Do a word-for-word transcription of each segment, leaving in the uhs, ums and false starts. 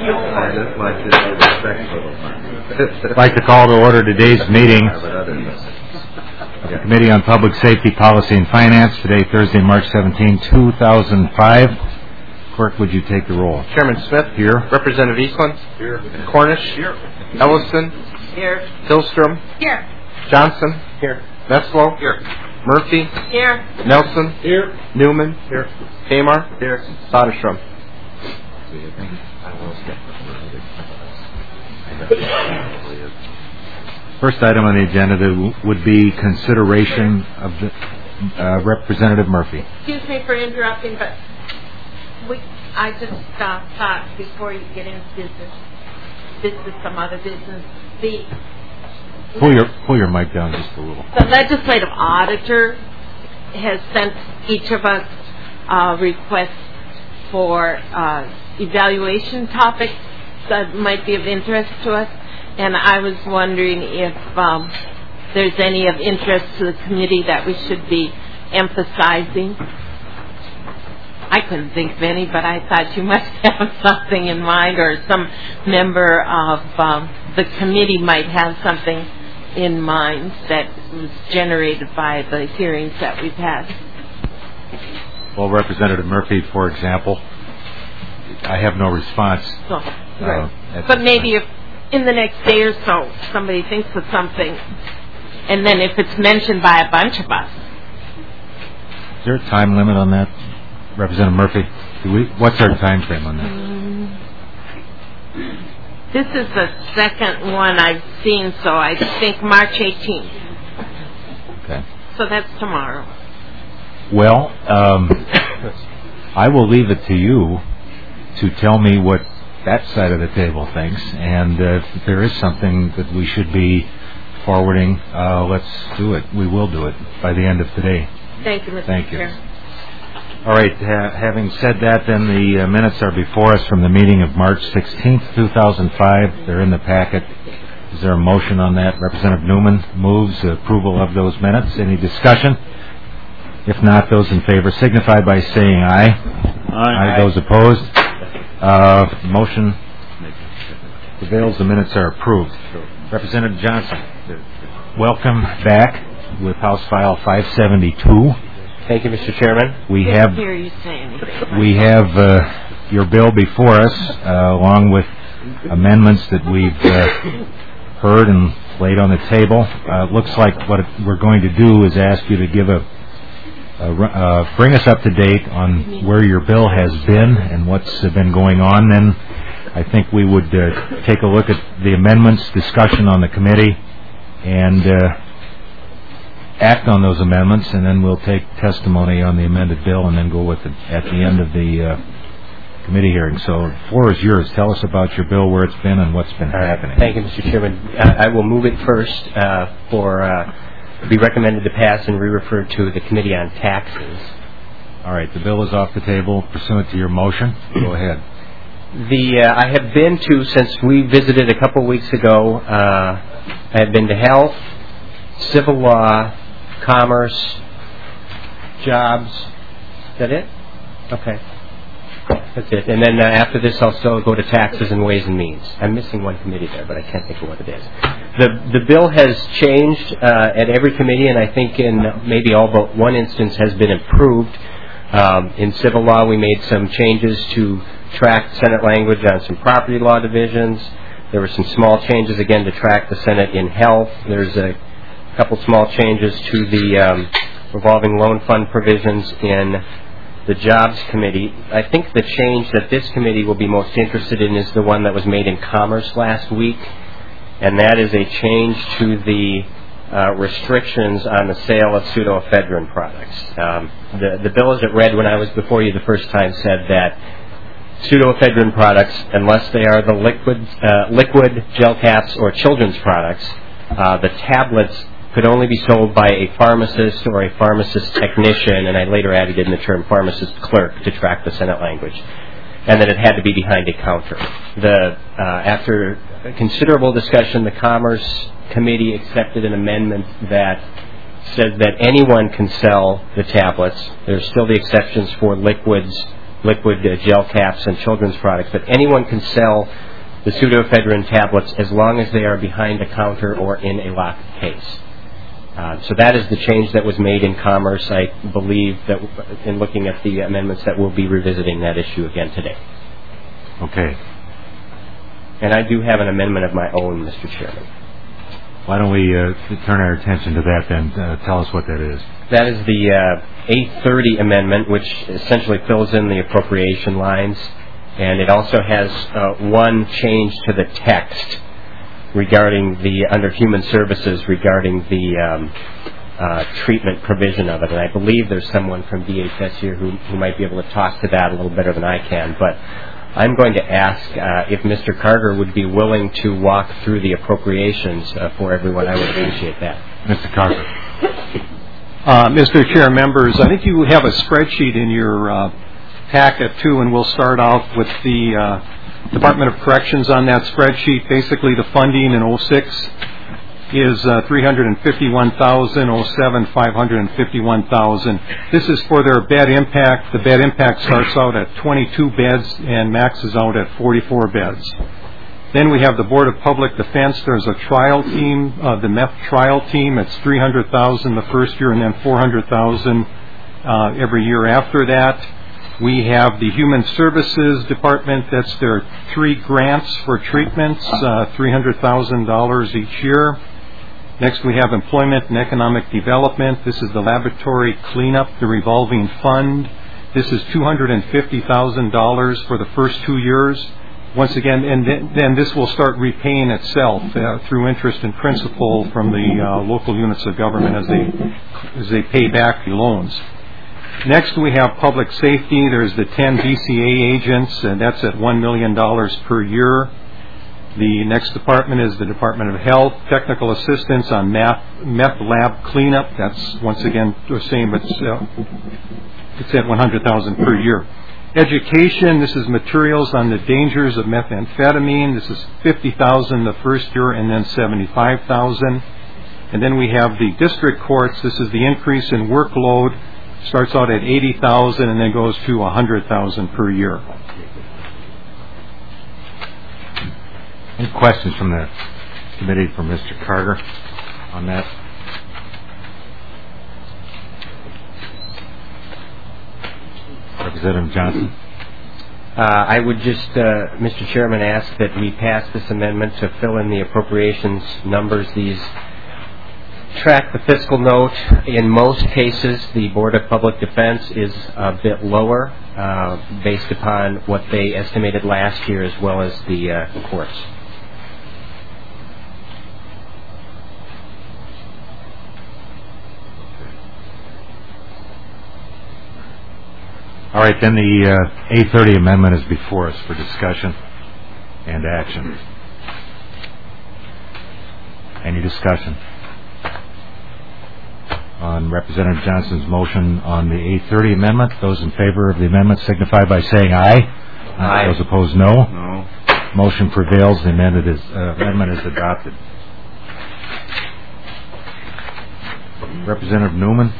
I just want you to be respectful. I'd like to call to order today's meeting of the Committee on Public Safety, Policy, and Finance. Today, Thursday, March seventeenth, two thousand five. Clerk, would you take the roll? Chairman Smith. Here. Representative Eastland. Here. Cornish. Here. Ellison. Here. Hillstrom. Here. Johnson. Here. Metzlow. Here. Murphy. Here. Nelson. Here. Newman. Here. Kamar. Here. Soderstrom. First item on the agenda would be consideration of the uh, Representative Murphy. Excuse me for interrupting, but we, I just uh, thought before you get into business, this is some other business. The Pull your pull your mic down just a little. The legislative auditor has sent each of us uh, requests for uh, evaluation topics that might be of interest to us, and I was wondering if um, there's any of interest to the committee that we should be emphasizing. I couldn't think of any, but I thought you must have something in mind, or some member of um, the committee might have something in mind that was generated by the hearings that we've had. Well, Representative Murphy, for example, I have no response. So, right. uh, but maybe if in the next day or so somebody thinks of something, and then if it's mentioned by a bunch of us. Is there a time limit on that, Representative Murphy? Do we, what's our time frame on that? Um, this is the second one I've seen, so I think March eighteenth. Okay. So that's tomorrow. Well, um, I will leave it to you to tell me what that side of the table thinks, and uh, if there is something that we should be forwarding, uh, let's do it. We will do it by the end of today. Thank you, Mister Thank you. Chair. All right, ha- having said that, then the uh, minutes are before us from the meeting of March sixteenth, two thousand five. They're in the packet. Is there a motion on that? Representative Newman moves approval of those minutes. Any discussion? If not, those in favor signify by saying aye. Aye. Aye. Those opposed? Uh, motion prevails. The minutes are approved. Representative Johnson, welcome back with House File five seventy-two. Thank you, Mister Chairman. We Didn't have hear you say anything. we have uh, your bill before us, uh, along with amendments that we've uh, heard and laid on the table. Uh, it looks like what we're going to do is ask you to give a, a uh, bring us up to date on where your bill has been and what's uh, been going on. Then I think we would uh, take a look at the amendments, discussion on the committee, and uh, act on those amendments, and then we'll take testimony on the amended bill and then go with it at the end of the uh, committee hearing. So the floor is yours. Tell us about your bill, where it's been, and what's been happening. Thank you, Mister Chairman. I, I will move it first uh, for uh, be recommended to pass and re-referred to the Committee on Taxes. All right. The bill is off the table pursuant to your motion. Go ahead. The uh, I have been to, since we visited a couple weeks ago, uh, I have been to Health, Civil Law, Commerce, Jobs. Is that it? Okay. That's it. And then uh, after this, I'll still go to Taxes and Ways and Means. I'm missing one committee there, but I can't think of what it is. The the bill has changed uh, at every committee, and I think in maybe all but one instance has been improved. Um, in civil law, we made some changes to track Senate language on some property law divisions. There were some small changes, again, to track the Senate in health. There's a couple small changes to the um, revolving loan fund provisions in the Jobs Committee. I think the change that this committee will be most interested in is the one that was made in Commerce last week, and that is a change to the uh, restrictions on the sale of pseudoephedrine products. Um, the, the bill as it read when I was before you the first time said that pseudoephedrine products, unless they are the liquid, uh, liquid gel caps or children's products, uh, the tablets could only be sold by a pharmacist or a pharmacist technician, and I later added in the term pharmacist clerk to track the Senate language, and that it had to be behind a counter. The uh, after considerable discussion, the Commerce Committee accepted an amendment that said that anyone can sell the tablets. There's still the exceptions for liquids liquid uh, gel caps and children's products, but anyone can sell the pseudoephedrine tablets as long as they are behind a counter or in a locked case. Uh, so that is the change that was made in Commerce. I believe that in looking at the amendments that we'll be revisiting that issue again today. Okay. And I do have an amendment of my own, Mister Chairman. Why don't we uh, turn our attention to that then? Uh, tell us what that is. That is the uh, eight thirty amendment, which essentially fills in the appropriation lines. And it also has uh, one change to the text regarding the, under Human Services, regarding the um, uh, treatment provision of it. And I believe there's someone from D H S here who, who might be able to talk to that a little better than I can. But I'm going to ask uh, if Mister Carter would be willing to walk through the appropriations uh, for everyone. I would appreciate that. Mister Carter. Uh, Mister Chair, members, I think you have a spreadsheet in your uh, packet, too, and we'll start out with the uh, Department of Corrections on that spreadsheet. Basically, the funding in oh six is uh, three hundred fifty-one thousand dollars, oh seven, five hundred fifty-one thousand dollars. This is for their bed impact. The bed impact starts out at twenty-two beds and maxes out at forty-four beds. Then we have the Board of Public Defense. There's a trial team, uh, the meth trial team. It's three hundred thousand dollars the first year and then four hundred thousand dollars uh, every year after that. We have the Human Services Department. That's their three grants for treatments, uh, three hundred thousand dollars each year. Next, we have Employment and Economic Development. This is the laboratory cleanup, the revolving fund. This is two hundred fifty thousand dollars for the first two years. Once again, and then, then this will start repaying itself uh, through interest and principal from the uh, local units of government as they as they pay back the loans. Next, we have Public Safety. There's the ten B C A agents, and that's at one million dollars per year. The next department is the Department of Health, technical assistance on meth, meth lab cleanup. That's once again the same, but it's, uh, it's at one hundred thousand dollars per year. Education, this is materials on the dangers of methamphetamine. This is fifty thousand dollars the first year and then seventy-five thousand dollars. And then we have the district courts. This is the increase in workload. Starts out at eighty thousand dollars and then goes to one hundred thousand dollars per year. Any questions from the committee for Mister Carter on that? Representative Johnson. Uh, I would just, uh, Mister Chairman, ask that we pass this amendment to fill in the appropriations numbers. These track the fiscal note. In most cases, the Board of Public Defense is a bit lower uh, based upon what they estimated last year as well as the uh, courts. All right, then the uh, eight thirty amendment is before us for discussion and action. Any discussion on Representative Johnson's motion on the eight thirty amendment? Those in favor of the amendment signify by saying aye. Aye. Those opposed, no. No. Motion prevails. The amendment is, uh, amendment is adopted. Representative Newman.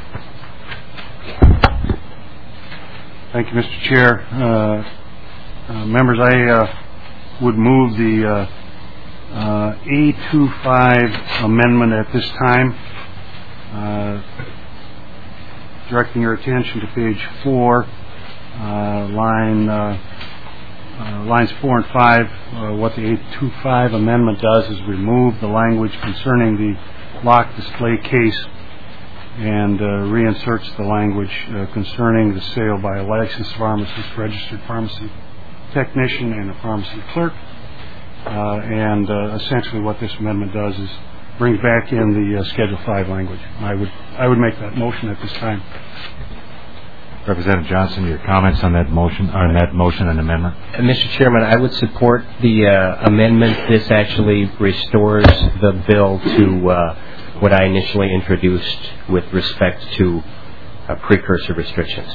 Thank you, Mister Chair. Uh, uh, members, I uh, would move the uh, uh, A twenty-five amendment at this time, uh, directing your attention to page four, uh, line uh, uh, lines four and five. Uh, what the A twenty-five amendment does is remove the language concerning the lock display case and uh, reinserts the language uh, concerning the sale by a licensed pharmacist, registered pharmacy technician, and a pharmacy clerk. Uh, and uh, essentially what this amendment does is brings back in the uh, Schedule five language. I would I would make that motion at this time. Representative Johnson, your comments on that motion, on that motion and amendment? Uh, Mister Chairman, I would support the uh, amendment. This actually restores the bill to uh, what I initially introduced with respect to uh, precursor restrictions.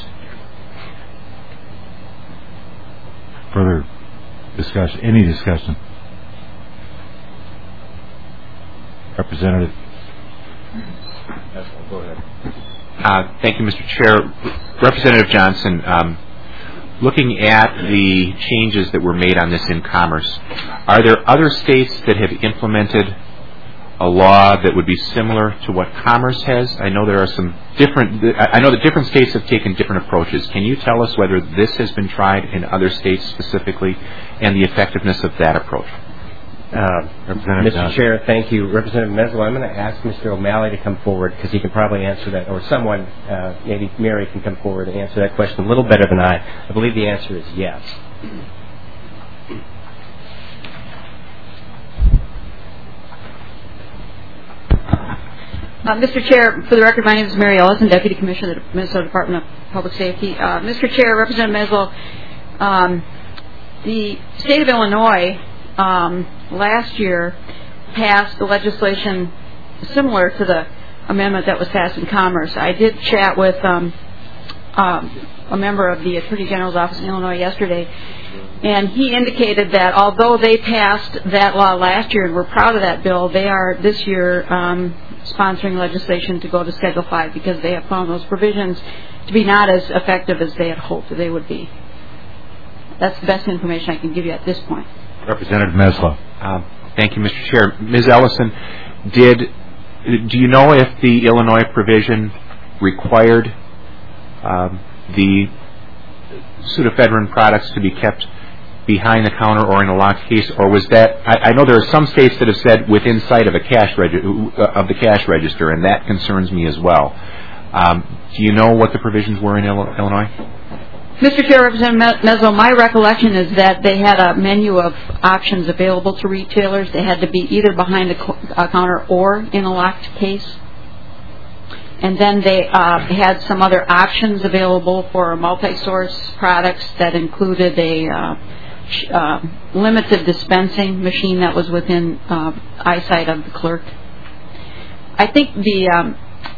Further discussion? Any discussion? Representative. Go ahead. Uh, thank you, Mister Chair. Representative Johnson, um, looking at the changes that were made on this in commerce, are there other states that have implemented a law that would be similar to what Commerce has? I know there are some different, I know that different states have taken different approaches. Can you tell us whether this has been tried in other states specifically and the effectiveness of that approach? Uh, Mister Chair, thank you. Representative Meslow, I'm going to ask Mister O'Malley to come forward because he can probably answer that, or someone, uh, maybe Mary can come forward and answer that question a little better than I. I believe the answer is yes. Uh, Mister Chair, for the record, my name is Mary Ellison, Deputy Commissioner of the Minnesota Department of Public Safety. Uh, Mister Chair, Representative Meslow, um, the state of Illinois um, last year passed the legislation similar to the amendment that was passed in Commerce. I did chat with um, um, a member of the Attorney General's office in Illinois yesterday, and he indicated that although they passed that law last year and were proud of that bill, they are this year um, sponsoring legislation to go to Schedule five because they have found those provisions to be not as effective as they had hoped they would be. That's the best information I can give you at this point. Representative Meslow. Um, thank you, Mister Chair. Miz Ellison, did do you know if the Illinois provision required um, the pseudoephedrine products to be kept behind the counter or in a locked case, or was that? I, I know there are some states that have said within sight of a cash regi- of the cash register, and that concerns me as well. Um, do you know what the provisions were in Il- Illinois? Mister Chair, Representative Meslow, my recollection is that they had a menu of options available to retailers. They had to be either behind a, co- a counter or in a locked case. And then they uh, had some other options available for multi-source products that included a uh, sh- uh, limited dispensing machine that was within uh, eyesight of the clerk. I think the, um,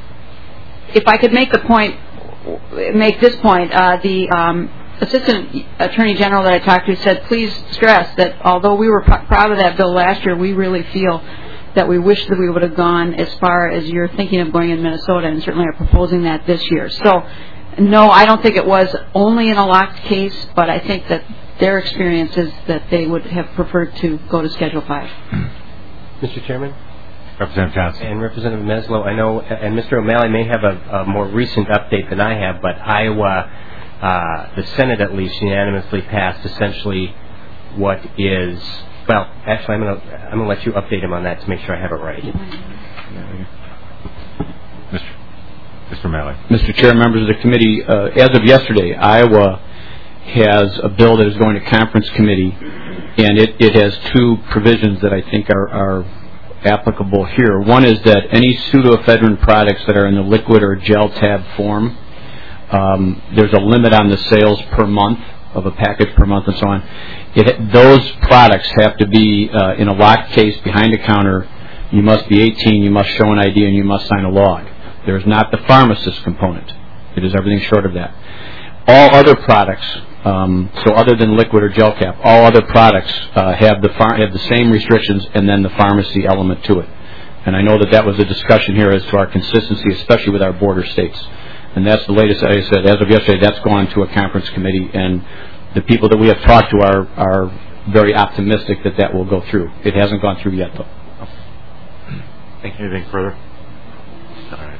if I could make the point, make this point, uh, the um, Assistant Attorney General that I talked to said, please stress that although we were pr- proud of that bill last year, we really feel that we wish that we would have gone as far as you're thinking of going in Minnesota, and certainly are proposing that this year. So, no, I don't think it was only in a locked case, but I think that their experience is that they would have preferred to go to Schedule five. Mister Chairman? Representative Johnson. And Representative Meslow, I know, and Mister O'Malley may have a, a more recent update than I have, but Iowa, uh, the Senate at least, unanimously passed essentially what is... Well, actually, I'm going to I'm going to let you update him on that to make sure I have it right. Mister Mister O'Malley. Mister Chair, members of the committee, uh, as of yesterday, Iowa has a bill that is going to conference committee, and it, it has two provisions that I think are, are applicable here. One is that any pseudoephedrine products that are in the liquid or gel tab form, um, there's a limit on the sales per month of a package per month and so on. It, those products have to be uh, in a locked case behind a counter. You must be eighteen, you must show an I D, and you must sign a log. There is not the pharmacist component. It is everything short of that. All other products, um, so other than liquid or gel cap, all other products uh, have the phar- have the same restrictions and then the pharmacy element to it. And I know that that was a discussion here as to our consistency, especially with our border states. And that's the latest, as I said, as of yesterday, that's gone to a conference committee, and the people that we have talked to are, are very optimistic that that will go through. It hasn't gone through yet, though. Thank you. Anything further? All right.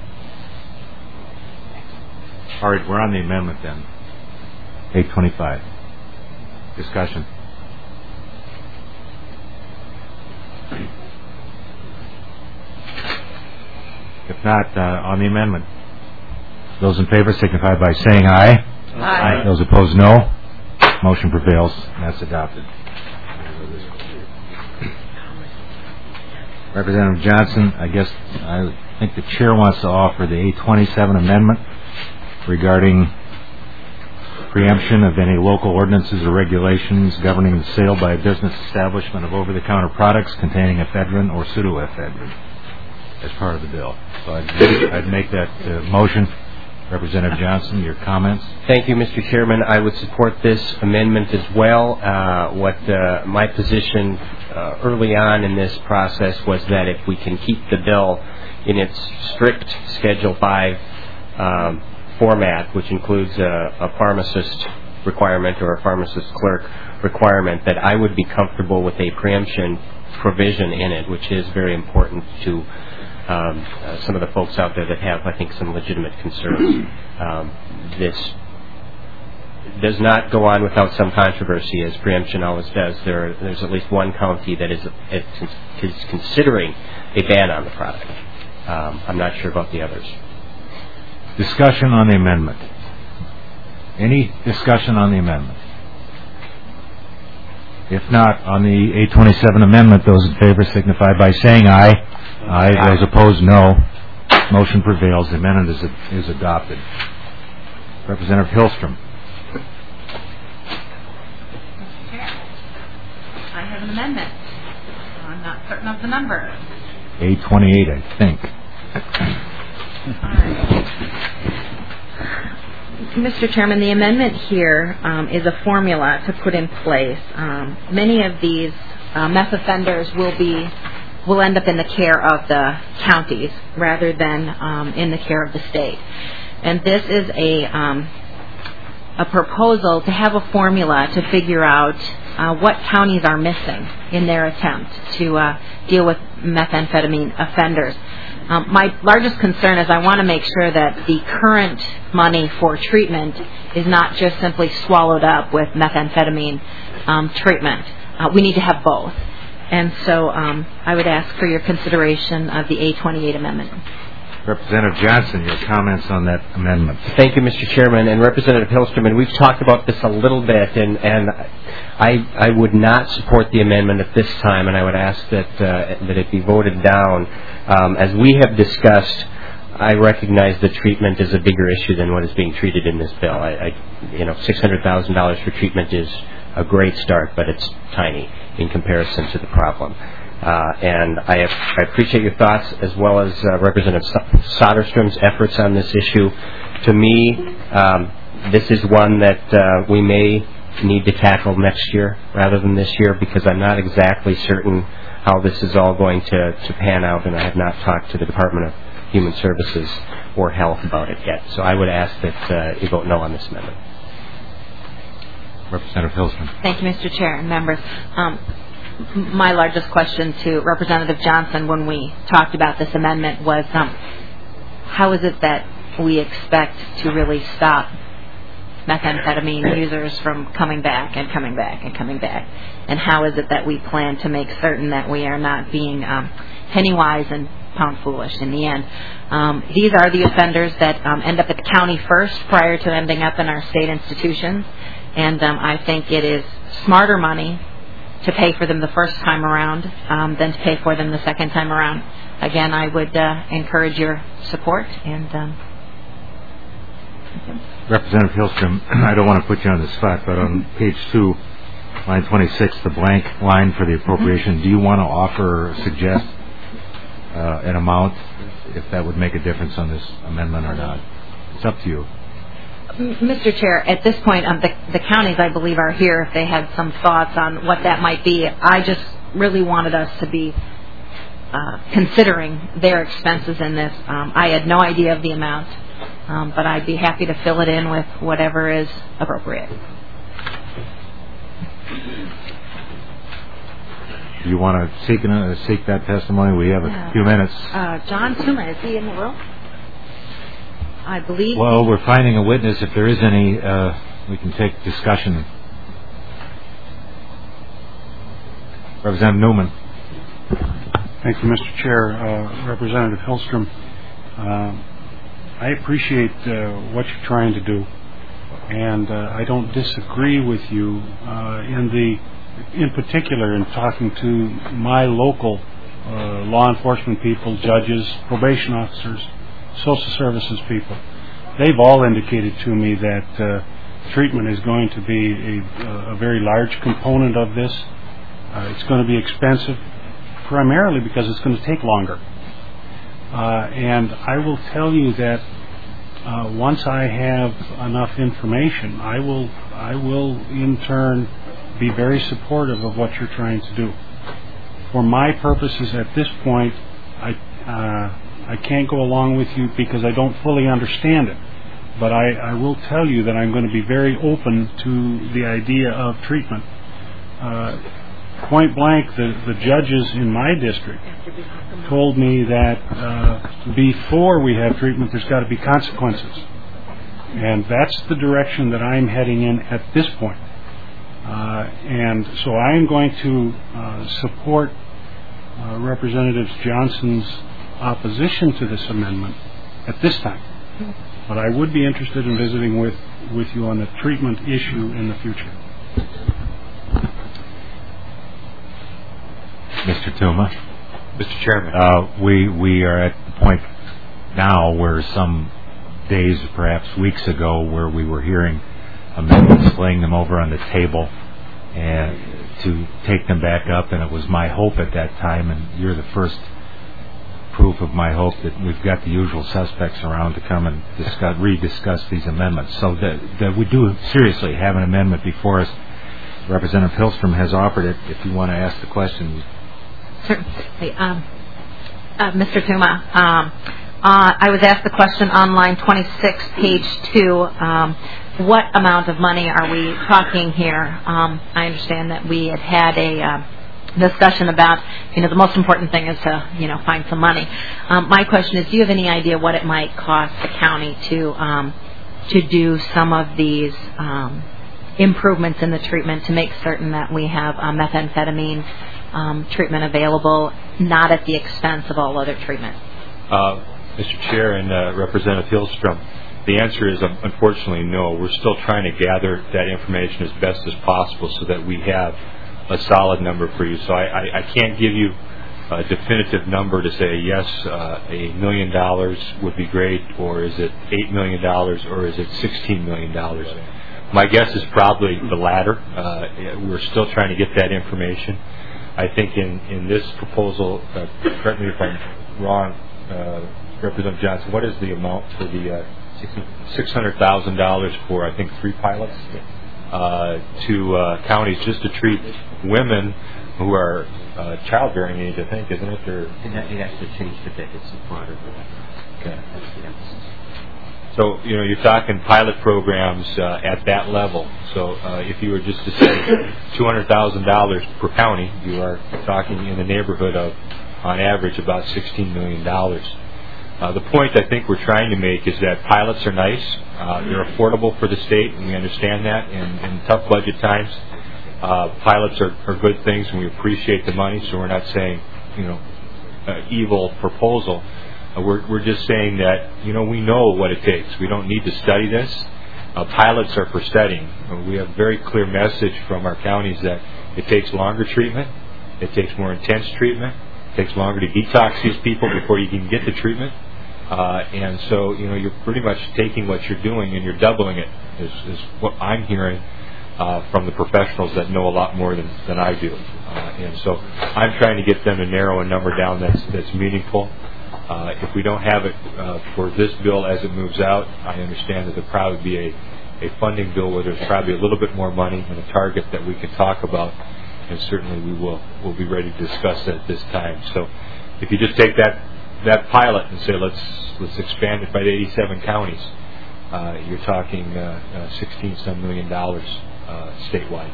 All right, we're on the amendment then. eight twenty-five. Discussion. If not, uh, on the amendment. Those in favor signify by saying aye. Aye. Those opposed, no. Motion prevails. That's adopted. Representative Johnson, I guess I think the chair wants to offer the eight twenty-seven amendment regarding preemption of any local ordinances or regulations governing the sale by a business establishment of over-the-counter products containing ephedrine or pseudoephedrine as part of the bill. So I'd, I'd make that uh, motion. Representative Johnson, your comments? Thank you, Mister Chairman. I would support this amendment as well. Uh, what uh, my position uh, early on in this process was that if we can keep the bill in its strict Schedule five um, format, which includes a, a pharmacist requirement or a pharmacist clerk requirement, that I would be comfortable with a preemption provision in it, which is very important to um, uh, some of the folks out there that have, I think, some legitimate concerns. Um, this does not go on without some controversy, as preemption always does. There, there's at least one county that is, is considering a ban on the product. Um, I'm not sure about the others. Discussion on the amendment. Any discussion on the amendment? If not, on the eight twenty-seven amendment, those in favor signify by saying aye. Aye. Aye. Those opposed, no. Motion prevails. The amendment is, is adopted. Representative Hillstrom. I have an amendment. I'm not certain of the number. eight twenty-eight, I think. All right. Mister Chairman, the amendment here um, is a formula to put in place. Um, many of these uh, meth offenders will be will end up in the care of the counties rather than um, in the care of the state. And this is a um, a proposal to have a formula to figure out uh, what counties are missing in their attempt to uh, deal with methamphetamine offenders. Um, my largest concern is I want to make sure that the current money for treatment is not just simply swallowed up with methamphetamine um, treatment. Uh, we need to have both. And so um, I would ask for your consideration of the A twenty-eight amendment. Representative Johnson, your comments on that amendment. Thank you, Mister Chairman, and Representative Hillstrom. And we've talked about this a little bit, and, and I, I would not support the amendment at this time, and I would ask that uh, that it be voted down. Um, as we have discussed, I recognize that treatment is a bigger issue than what is being treated in this bill. I, I you know, six hundred thousand dollars for treatment is a great start, but it's tiny in comparison to the problem. Uh, and I, have, I appreciate your thoughts, as well as uh, Representative Soderstrom's efforts on this issue. To me, um, this is one that uh, we may need to tackle next year rather than this year, because I'm not exactly certain how this is all going to, to pan out, and I have not talked to the Department of Human Services or Health about it yet. So I would ask that uh, you vote no on this amendment. Representative Hillstrom. Thank you, Mister Chair and members. Um, my largest question to Representative Johnson when we talked about this amendment was um, how is it that we expect to really stop methamphetamine users from coming back and coming back and coming back? And how is it that we plan to make certain that we are not being um, penny wise and pound foolish in the end? Um, these are the offenders that um, end up at the county first prior to ending up in our state institutions. And um, I think it is smarter money to pay for them the first time around um, than to pay for them the second time around. Again, I would uh, encourage your support. And um, Representative Hillstrom, I don't want to put you on the spot, but on page two, line twenty-six, the blank line for the appropriation, mm-hmm. do you want to offer or suggest uh, an amount, if that would make a difference on this amendment or not? It's up to you. Mister Chair, at this point, um, the, the counties, I believe, are here if they had some thoughts on what that might be. I just really wanted us to be uh, considering their expenses in this. Um, I had no idea of the amount, um, but I'd be happy to fill it in with whatever is appropriate. Do you want to seek, uh, seek that testimony? We have yeah. a few minutes. Uh, John Tuma, is he in the room? I believe. Well, we're finding a witness. If there is any, uh, we can take discussion. Representative Newman. Thank you, Mister Chair. Uh, Representative Hillstrom, uh, I appreciate uh, what you're trying to do, and uh, I don't disagree with you uh, in the, in particular, in talking to my local uh, law enforcement people, judges, probation officers, social services people. They've all indicated to me that uh, treatment is going to be a, a very large component of this. Uh, it's going to be expensive, primarily because it's going to take longer. Uh, and I will tell you that uh, once I have enough information, I will, I will in turn be very supportive of what you're trying to do. For my purposes at this point, I. Uh, I can't go along with you because I don't fully understand it. but I, I will tell you that I'm going to be very open to the idea of treatment. Uh, point blank, the, the judges in my district told me that uh, before we have treatment, there's got to be consequences. And that's the direction that I'm heading in at this point. Uh, and so I am going to uh, support uh, Representative Johnson's opposition to this amendment at this time. But I would be interested in visiting with, with you on the treatment issue in the future. Mister Tuma. Mister Chairman. Uh, we, we are at the point now where some days, perhaps weeks ago, where we were hearing amendments, laying them over on the table and to take them back up, and it was my hope at that time, and you're the first proof of my hope, that we've got the usual suspects around to come and discuss, rediscuss these amendments, so that, that we do seriously have an amendment before us. Representative Hillstrom has offered it. If you want to ask the question. Certainly. Um, uh, Mister Tuma, um, uh, I was asked the question on line twenty-six, page two. Um, what amount of money are we talking here? Um, I understand that we had had a uh, discussion about, you know, the most important thing is to, you know, find some money. Um, my question is, do you have any idea what it might cost the county to um, to do some of these um, improvements in the treatment to make certain that we have uh, methamphetamine um, treatment available, not at the expense of all other treatment? Uh, Mister Chair and uh, Representative Hillstrom, the answer is um, unfortunately no. We're still trying to gather that information as best as possible so that we have a solid number for you. So I, I, I can't give you a definitive number to say, yes, uh, a million dollars would be great, or is it eight million dollars, or is it sixteen million dollars? My guess is probably the latter. Uh, we're still trying to get that information. I think in, in this proposal, uh, correct me if I'm wrong, uh, Representative Johnson, what is the amount for the uh, six hundred thousand dollars for, I think, three pilots uh, to uh, counties just to treat women who are uh, childbearing age, I think, isn't it? They're, It has to change the bit. It's the part of it. Okay. So, you know, you're talking pilot programs uh, at that level. So uh, if you were just to say two hundred thousand dollars per county, you are talking in the neighborhood of, on average, about sixteen million dollars. Uh, the point I think we're trying to make is that pilots are nice. Uh, they're affordable for the state, and we understand that. In, in tough budget times, uh, pilots are, are good things, and we appreciate the money, so we're not saying, you know, uh, evil proposal. Uh, we're, we're just saying that, you know, we know what it takes. We don't need to study this. Uh, pilots are for studying. Uh, we have a very clear message from our counties that it takes longer treatment. It takes more intense treatment. It takes longer to detox these people before you can get the treatment. Uh, and so, you know, you're pretty much taking what you're doing and you're doubling it, is, is what I'm hearing uh, from the professionals that know a lot more than, than I do. Uh, and so I'm trying to get them to narrow a number down that's, that's meaningful. Uh, if we don't have it uh, for this bill as it moves out, I understand that there'll probably be a, a funding bill where there's probably a little bit more money and a target that we can talk about, and certainly we will we'll be ready to discuss that at this time. So if you just take that that pilot and say let's let's expand it by eighty-seven counties, uh, you're talking uh, uh, sixteen some million dollars uh, statewide.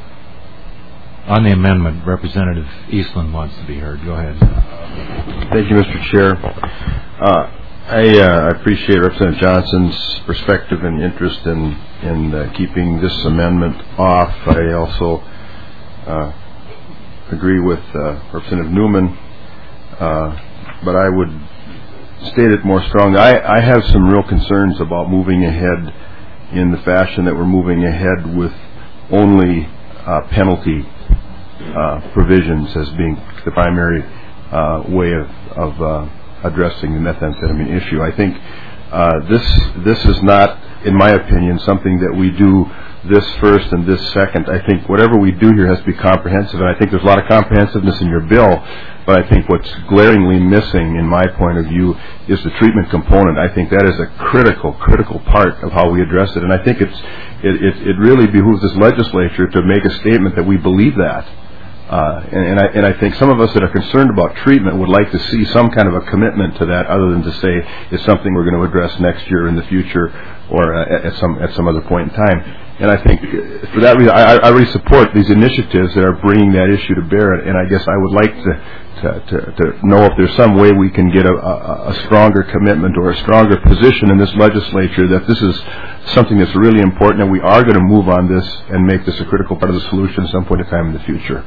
On the amendment, Representative Eastland wants to be heard. Go ahead. Thank you, Mister Chair. Uh, I uh, appreciate Representative Johnson's perspective and interest in in uh, keeping this amendment off. I also uh, agree with uh, Representative Newman, uh, but I would state it more strongly. I, I have some real concerns about moving ahead in the fashion that we're moving ahead with only uh, penalty uh, provisions as being the primary uh, way of, of uh, addressing the methamphetamine issue. I think uh, this this is not, in my opinion, something that we do this first and this second. I think whatever we do here has to be comprehensive, and I think there's a lot of comprehensiveness in your bill, but I think what's glaringly missing, in my point of view, is the treatment component. I think that is a critical, critical part of how we address it, and I think it's it, it, it really behooves this legislature to make a statement that we believe that. Uh, and, and, I, and I think some of us that are concerned about treatment would like to see some kind of a commitment to that, other than to say it's something we're going to address next year in the future, or uh, at some at some other point in time. And I think for that reason, I, I really support these initiatives that are bringing that issue to bear. And I guess I would like to to, to, to know if there's some way we can get a, a, a stronger commitment or a stronger position in this legislature that this is something that's really important, and we are going to move on this and make this a critical part of the solution at some point in time in the future.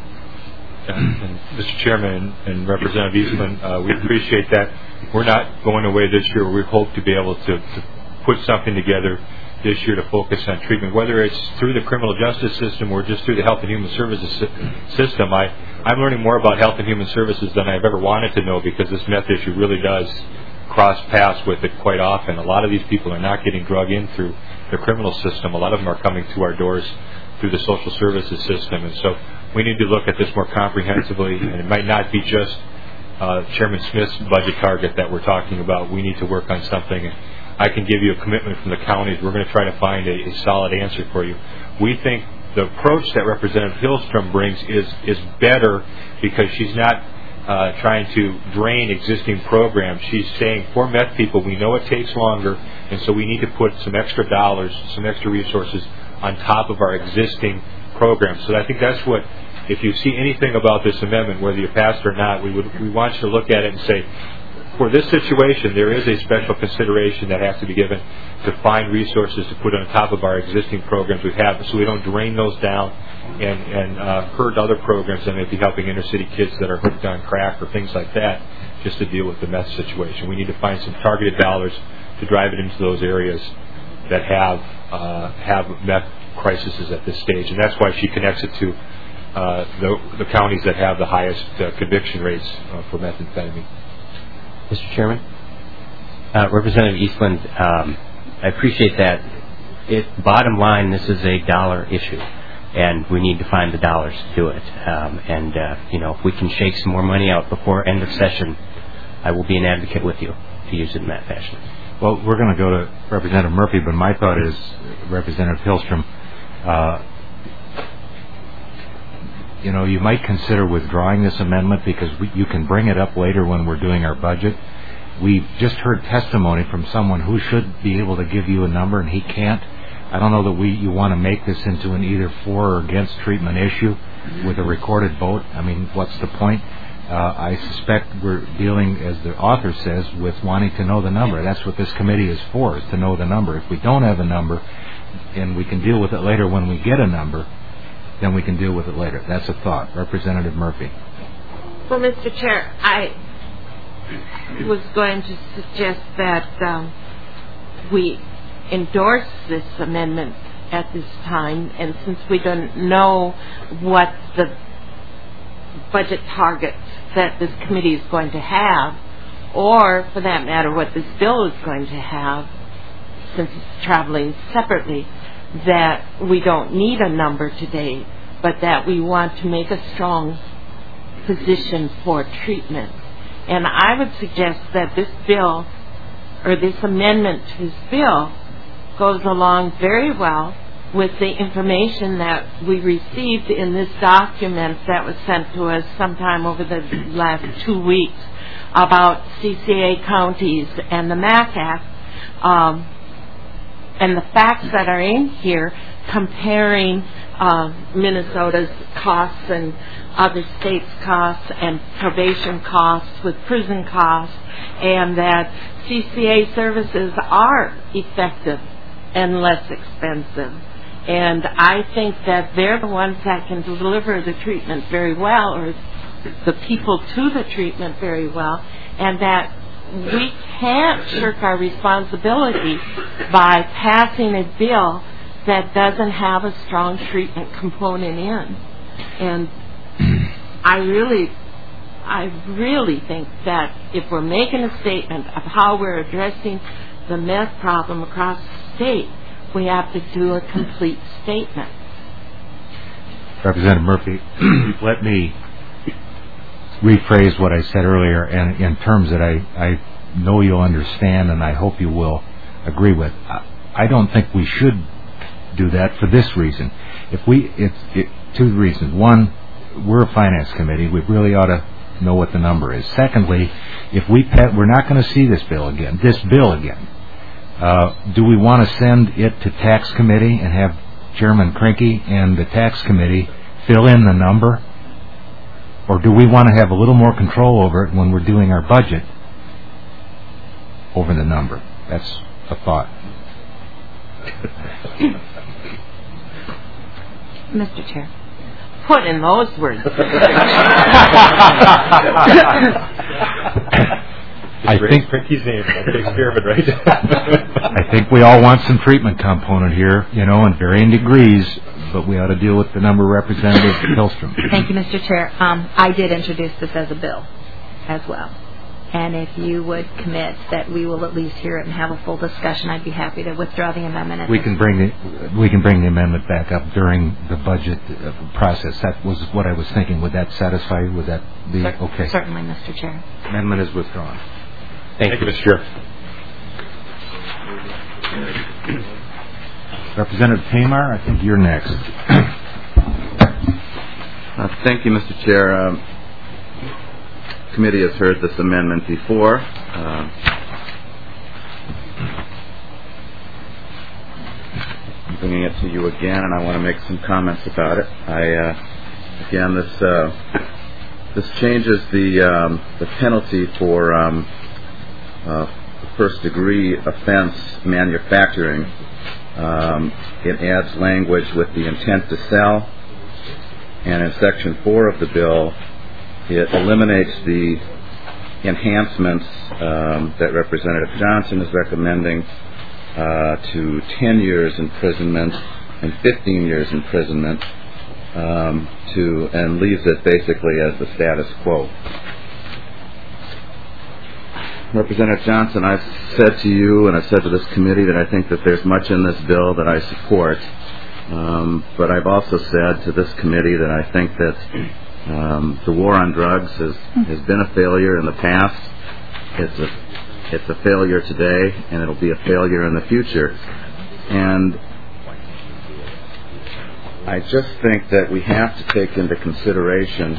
And Mister Chairman and Representative Eastman, uh, we appreciate that. We're not going away this year. We hope to be able to, to put something together this year to focus on treatment, whether it's through the criminal justice system or just through the Health and Human Services system. I, I'm learning more about Health and Human Services than I've ever wanted to know, because this meth issue really does cross paths with it quite often. A lot of these people are not getting drug in through the criminal system. A lot of them are coming to our doors through the social services system. And so we need to look at this more comprehensively, and it might not be just uh, Chairman Smith's budget target that we're talking about. We need to work on something. I can give you a commitment from the counties. We're going to try to find a, a solid answer for you. We think the approach that Representative Hillstrom brings is, is better, because she's not uh, trying to drain existing programs. She's saying, for meth people, we know it takes longer, and so we need to put some extra dollars, some extra resources on top of our existing programs. So I think that's what, if you see anything about this amendment, whether you pass it or not, we would we want you to look at it and say, for this situation, there is a special consideration that has to be given to find resources to put on top of our existing programs we have, so we don't drain those down and, and uh, hurt other programs that may be helping inner city kids that are hooked on crack or things like that, just to deal with the meth situation. We need to find some targeted dollars to drive it into those areas that have uh, have meth crises at this stage, and that's why she connects it to uh, the, the counties that have the highest uh, conviction rates uh, for methamphetamine. Mister Chairman, uh, Representative Eastland, um, I appreciate that. It, bottom line, this is a dollar issue, and we need to find the dollars to do it. Um, and uh, you know, if we can shake some more money out before end of session, I will be an advocate with you to use it in that fashion. Well, we're going to go to Representative Murphy, but my thought is, Representative Hillstrom, uh, you know, you might consider withdrawing this amendment, because we, you can bring it up later when we're doing our budget. We've just heard testimony from someone who should be able to give you a number, and he can't. I don't know that we you want to make this into an either for or against treatment issue with a recorded vote. I mean, what's the point? Uh, I suspect we're dealing, as the author says, with wanting to know the number. That's what this committee is for, is to know the number. If we don't have a number, and we can deal with it later when we get a number, then we can deal with it later. That's a thought. Representative Murphy. Well, Mister Chair, I was going to suggest that um, we endorse this amendment at this time, and since we don't know what the budget targets that this committee is going to have, or for that matter what this bill is going to have, since it's traveling separately, that we don't need a number today, but that we want to make a strong position for treatment. And I would suggest that this bill, or this amendment to this bill, goes along very well with the information that we received in this document that was sent to us sometime over the last two weeks about C C A counties and the M A C Act, um, and the facts that are in here comparing uh, Minnesota's costs and other states' costs and probation costs with prison costs, and that C C A services are effective and less expensive. And I think that they're the ones that can deliver the treatment very well, or the people to the treatment very well, and that we can't shirk our responsibility by passing a bill that doesn't have a strong treatment component in. And I really, I really think that if we're making a statement of how we're addressing the meth problem across the state, we have to do a complete statement. Representative Murphy, let me rephrase what I said earlier, and in terms that I, I know you'll understand and I hope you will agree with. I don't think we should do that for this reason. If we, it's it, two reasons. One, we're a finance committee. We really ought to know what the number is. Secondly, if we pet, we're not going to see this bill again. This bill again. Uh, do we want to send it to tax committee and have Chairman Krinke and the tax committee fill in the number? Or do we want to have a little more control over it when we're doing our budget over the number? That's a thought. Mister Chair. Put in those words. I think Krinke's name. That's the experiment, right? I think we all want some treatment component here, you know, in varying degrees, but we ought to deal with the number Representative Hillstrom. Thank you, Mister Chair. Um, I did introduce this as a bill as well. And if you would commit that we will at least hear it and have a full discussion, I'd be happy to withdraw the amendment. At We this can bring the we can bring the amendment back up during the budget uh, process. That was what I was thinking. Would that satisfy you? Would that be Cer- okay? Certainly, Mister Chair. Amendment is withdrawn. Thank, Thank you, Mister Chair. Representative Tamar, I think you're next. Uh, thank you, Mister Chair. Um, committee has heard this amendment before. Uh, I'm bringing it to you again, and I want to make some comments about it. I, uh, again, this uh, this changes the um, the penalty for um, uh, first-degree offense manufacturing. Um, it adds language with the intent to sell, and in Section four of the bill, it eliminates the enhancements um, that Representative Johnson is recommending uh, to ten years imprisonment and fifteen years imprisonment, um, to and leaves it basically as the status quo. Representative Johnson, I've said to you and I've said to this committee that I think that there's much in this bill that I support, um, but I've also said to this committee that I think that um, the war on drugs has, has been a failure in the past. It's a it's a failure today, and it'll be a failure in the future. And I just think that we have to take into consideration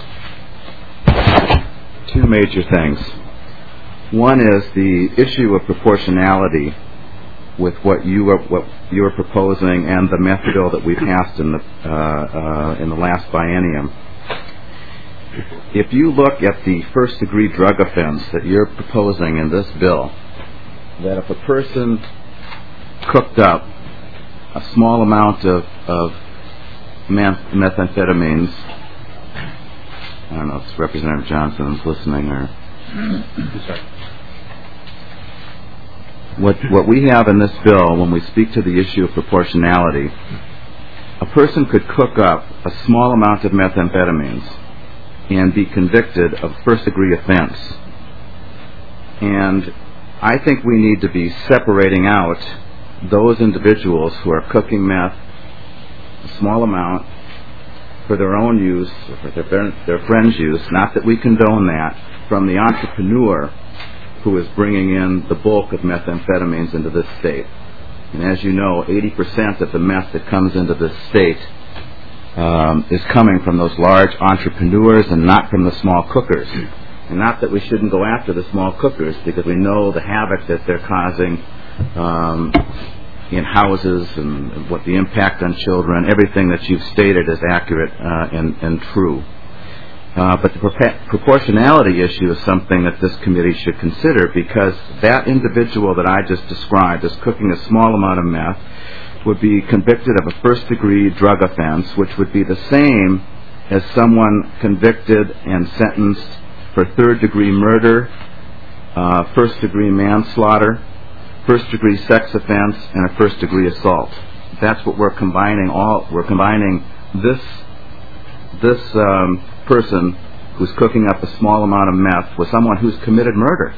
two major things. One is the issue of proportionality with what you are what you are proposing and the meth bill that we passed in the uh, uh, in the last biennium. If you look at the first-degree drug offense that you're proposing in this bill, that if a person cooked up a small amount of, of meth- methamphetamines, I don't know if Representative Johnson is listening or. Sorry. What what we have in this bill, when we speak to the issue of proportionality, a person could cook up a small amount of methamphetamines and be convicted of first-degree offense. And I think we need to be separating out those individuals who are cooking meth, a small amount, for their own use, or for their, their friends' use, not that we condone that, from the entrepreneur who is bringing in the bulk of methamphetamines into this state. And as you know, eighty percent of the meth that comes into this state um, is coming from those large entrepreneurs and not from the small cookers. And not that we shouldn't go after the small cookers, because we know the havoc that they're causing um, in houses and what the impact on children. Everything that you've stated is accurate uh, and, and true. Uh, but the pro- proportionality issue is something that this committee should consider, because that individual that I just described as cooking a small amount of meth would be convicted of a first-degree drug offense, which would be the same as someone convicted and sentenced for third-degree murder, uh, first-degree manslaughter, first-degree sex offense, and a first-degree assault. That's what we're combining. All we're combining this this. Um, person who's cooking up a small amount of meth with someone who's committed murder.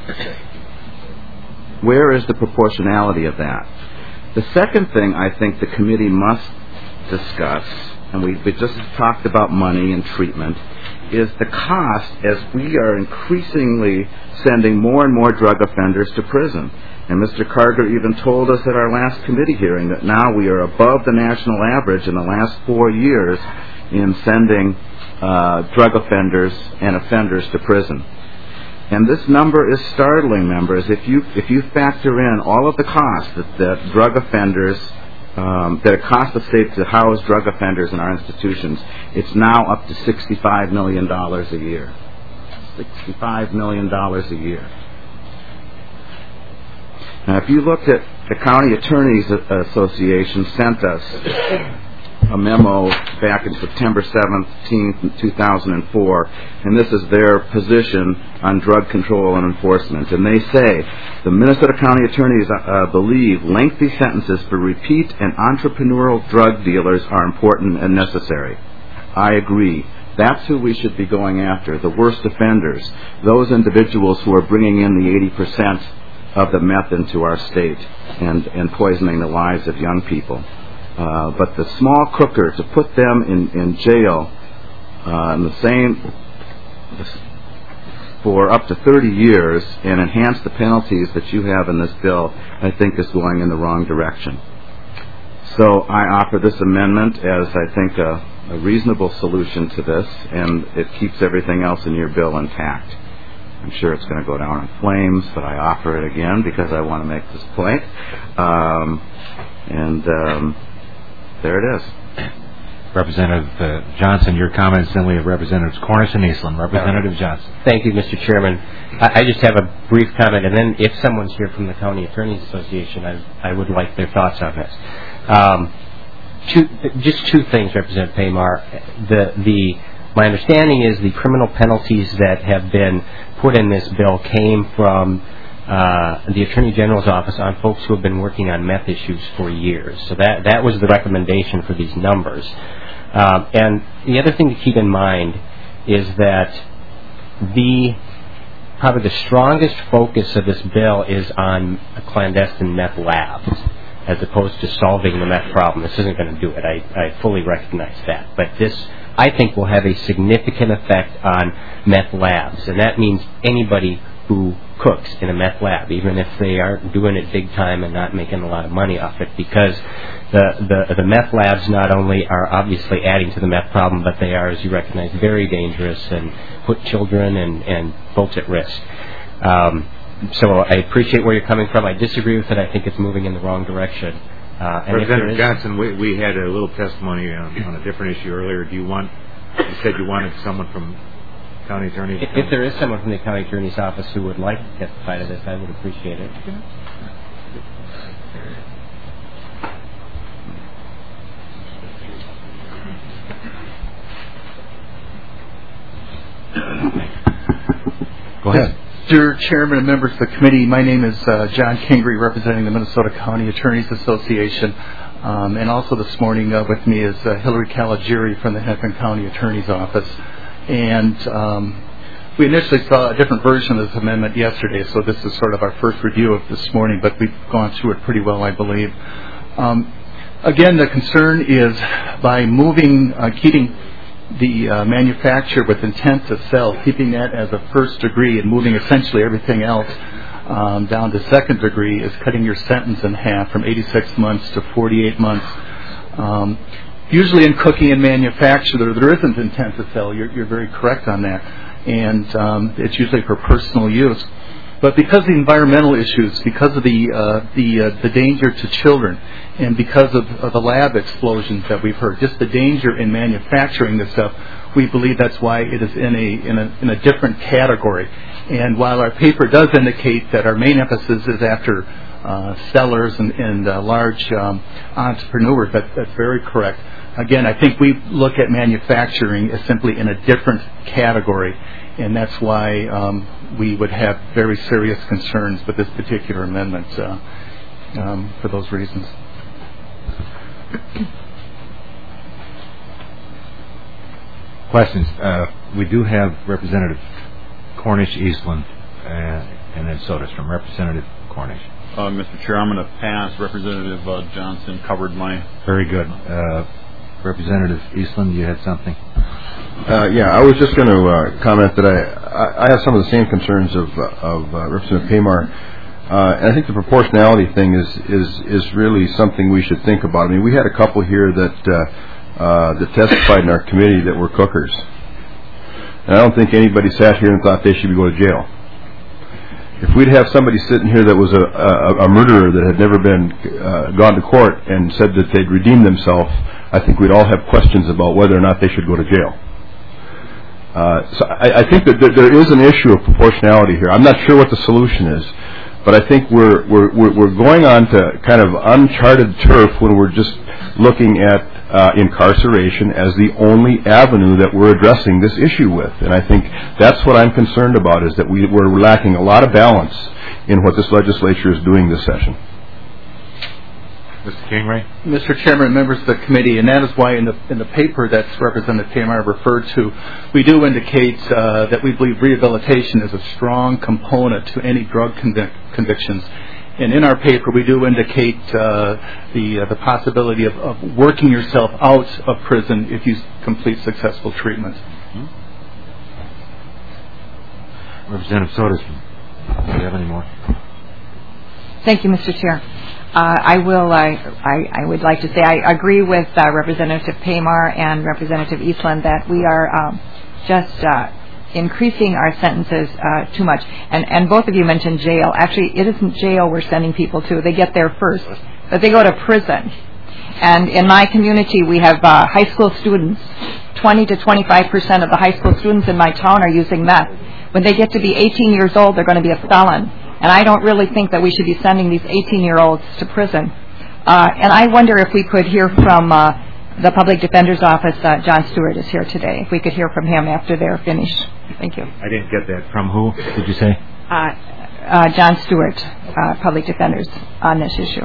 Where is the proportionality of that? The second thing I think the committee must discuss, and we, we just talked about money and treatment, is the cost as we are increasingly sending more and more drug offenders to prison. And Mister Carter even told us at our last committee hearing that now we are above the national average in the last four years in sending uh, drug offenders and offenders to prison. And this number is startling, members. If you if you factor in all of the costs that, that drug offenders, um, that it costs the state to house drug offenders in our institutions, it's now up to sixty-five million dollars a year. sixty-five million dollars a year. Now, if you looked at the County Attorneys Association sent us a memo back in September seventeenth, two thousand four, and this is their position on drug control and enforcement. And they say, the Minnesota County Attorneys uh, believe lengthy sentences for repeat and entrepreneurial drug dealers are important and necessary. I agree. That's who we should be going after, the worst offenders, those individuals who are bringing in the eighty percent of the meth into our state and, and poisoning the lives of young people. Uh, but the small crooker, to put them in, in jail uh, in the same for up to thirty years and enhance the penalties that you have in this bill, I think is going in the wrong direction. So I offer this amendment as, I think, a, a reasonable solution to this, and it keeps everything else in your bill intact. I'm sure it's going to go down in flames, but I offer it again because I want to make this point. Um, and um, there it is. Representative uh, Johnson, your comments then we have Representatives Cornish and Eastland. Representative Johnson. Thank you, Mister Chairman. I, I just have a brief comment, and then if someone's here from the County Attorneys Association, I, I would like their thoughts on this. Um, two, just two things, Representative Paymar. The, the, my understanding is the criminal penalties that have been put in this bill came from Uh, the Attorney General's office on folks who have been working on meth issues for years. So that that was the recommendation for these numbers. Um, and the other thing to keep in mind is that the probably the strongest focus of this bill is on clandestine meth labs as opposed to solving the meth problem. This isn't going to do it. I, I fully recognize that. But this, I think, will have a significant effect on meth labs. And that means anybody who cooks in a meth lab, even if they aren't doing it big time and not making a lot of money off it, because the, the, the meth labs not only are obviously adding to the meth problem, but they are, as you recognize, very dangerous and put children and, and folks at risk. Um, so I appreciate where you're coming from. I disagree with it. I think it's moving in the wrong direction. Uh, and Representative is, Johnson, we, we had a little testimony on, on a different issue earlier. Do you want, you said you wanted someone from County Attorney's If, if there is someone from the County Attorney's Office who would like to testify to this, I would appreciate it. Go ahead. Mister Chairman and members of the committee, my name is uh, John Kingery, representing the Minnesota County Attorneys Association. Um, and also this morning uh, with me is uh, Hillary Caligiuri from the Hennepin County Attorney's Office. And um, we initially saw a different version of this amendment yesterday, so this is sort of our first review of this morning, but we've gone through it pretty well, I believe. Um, again, the concern is by moving, uh, keeping the uh, manufacturer with intent to sell, keeping that as a first degree and moving essentially everything else um, down to second degree is cutting your sentence in half from eighty-six months to forty-eight months. Um, Usually in cooking and manufacture, there, there isn't intent to sell. You're, you're very correct on that. And um, it's usually for personal use. But because of the environmental issues, because of the uh, the, uh, the danger to children, and because of, of the lab explosions that we've heard, just the danger in manufacturing this stuff, we believe that's why it is in a in a, in a different category. And while our paper does indicate that our main emphasis is after uh, sellers and, and uh, large um, entrepreneurs, that, that's very correct. Again, I think we look at manufacturing as simply in a different category, and that's why um, we would have very serious concerns with this particular amendment uh, um, for those reasons. Questions? Uh, we do have Representative Cornish Eastland, uh, and then Soderstrom. Representative Cornish. Uh, Mister Chair, I'm going to pass. Representative uh, Johnson covered my... Very good. Uh, Representative Eastland, you had something? Uh, yeah, I was just going to uh, comment that I, I I have some of the same concerns of uh, of uh, Representative Paymar, uh, and I think the proportionality thing is is is really something we should think about. I mean, we had a couple here that uh, uh, that testified in our committee that were cookers. And I don't think anybody sat here and thought they should be going to jail. If we'd have somebody sitting here that was a, a, a murderer that had never been uh, gone to court and said that they'd redeemed themselves, I think we'd all have questions about whether or not they should go to jail. Uh, so I, I think that there, there is an issue of proportionality here. I'm not sure what the solution is, but I think we're we're we're going on to kind of uncharted turf when we're just looking at uh, incarceration as the only avenue that we're addressing this issue with. And I think that's what I'm concerned about, is that we, we're lacking a lot of balance in what this legislature is doing this session. Mister Kingray? Mister Chairman, members of the committee, and that is why in the in the paper that's Representative Tamar referred to, we do indicate uh, that we believe rehabilitation is a strong component to any drug convic- convictions. And in our paper, we do indicate uh, the uh, the possibility of, of working yourself out of prison if you complete successful treatment. Hmm? Representative Soderstrom, do you have any more? Thank you, Mister Chair. Uh, I will. I, I, I would like to say I agree with uh, Representative Pamar and Representative Eastland that we are um, just uh, increasing our sentences uh, too much. And, and both of you mentioned jail. Actually, it isn't jail we're sending people to. They get there first, but they go to prison. And in my community, we have uh, high school students. twenty to twenty-five percent of the high school students in my town are using meth. When they get to be eighteen years old, they're going to be a felon. And I don't really think that we should be sending these eighteen-year-olds to prison. Uh, and I wonder if we could hear from uh, the Public Defender's Office. Uh, John Stewart is here today. If we could hear from him after they're finished. Thank you. I didn't get that. From who, did you say? Uh, uh, John Stewart, uh, Public Defenders, on this issue.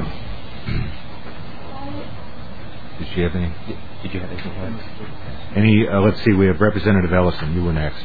Did she have any? Did you have anything? Any? Uh, let's see. We have Representative Ellison. You were next.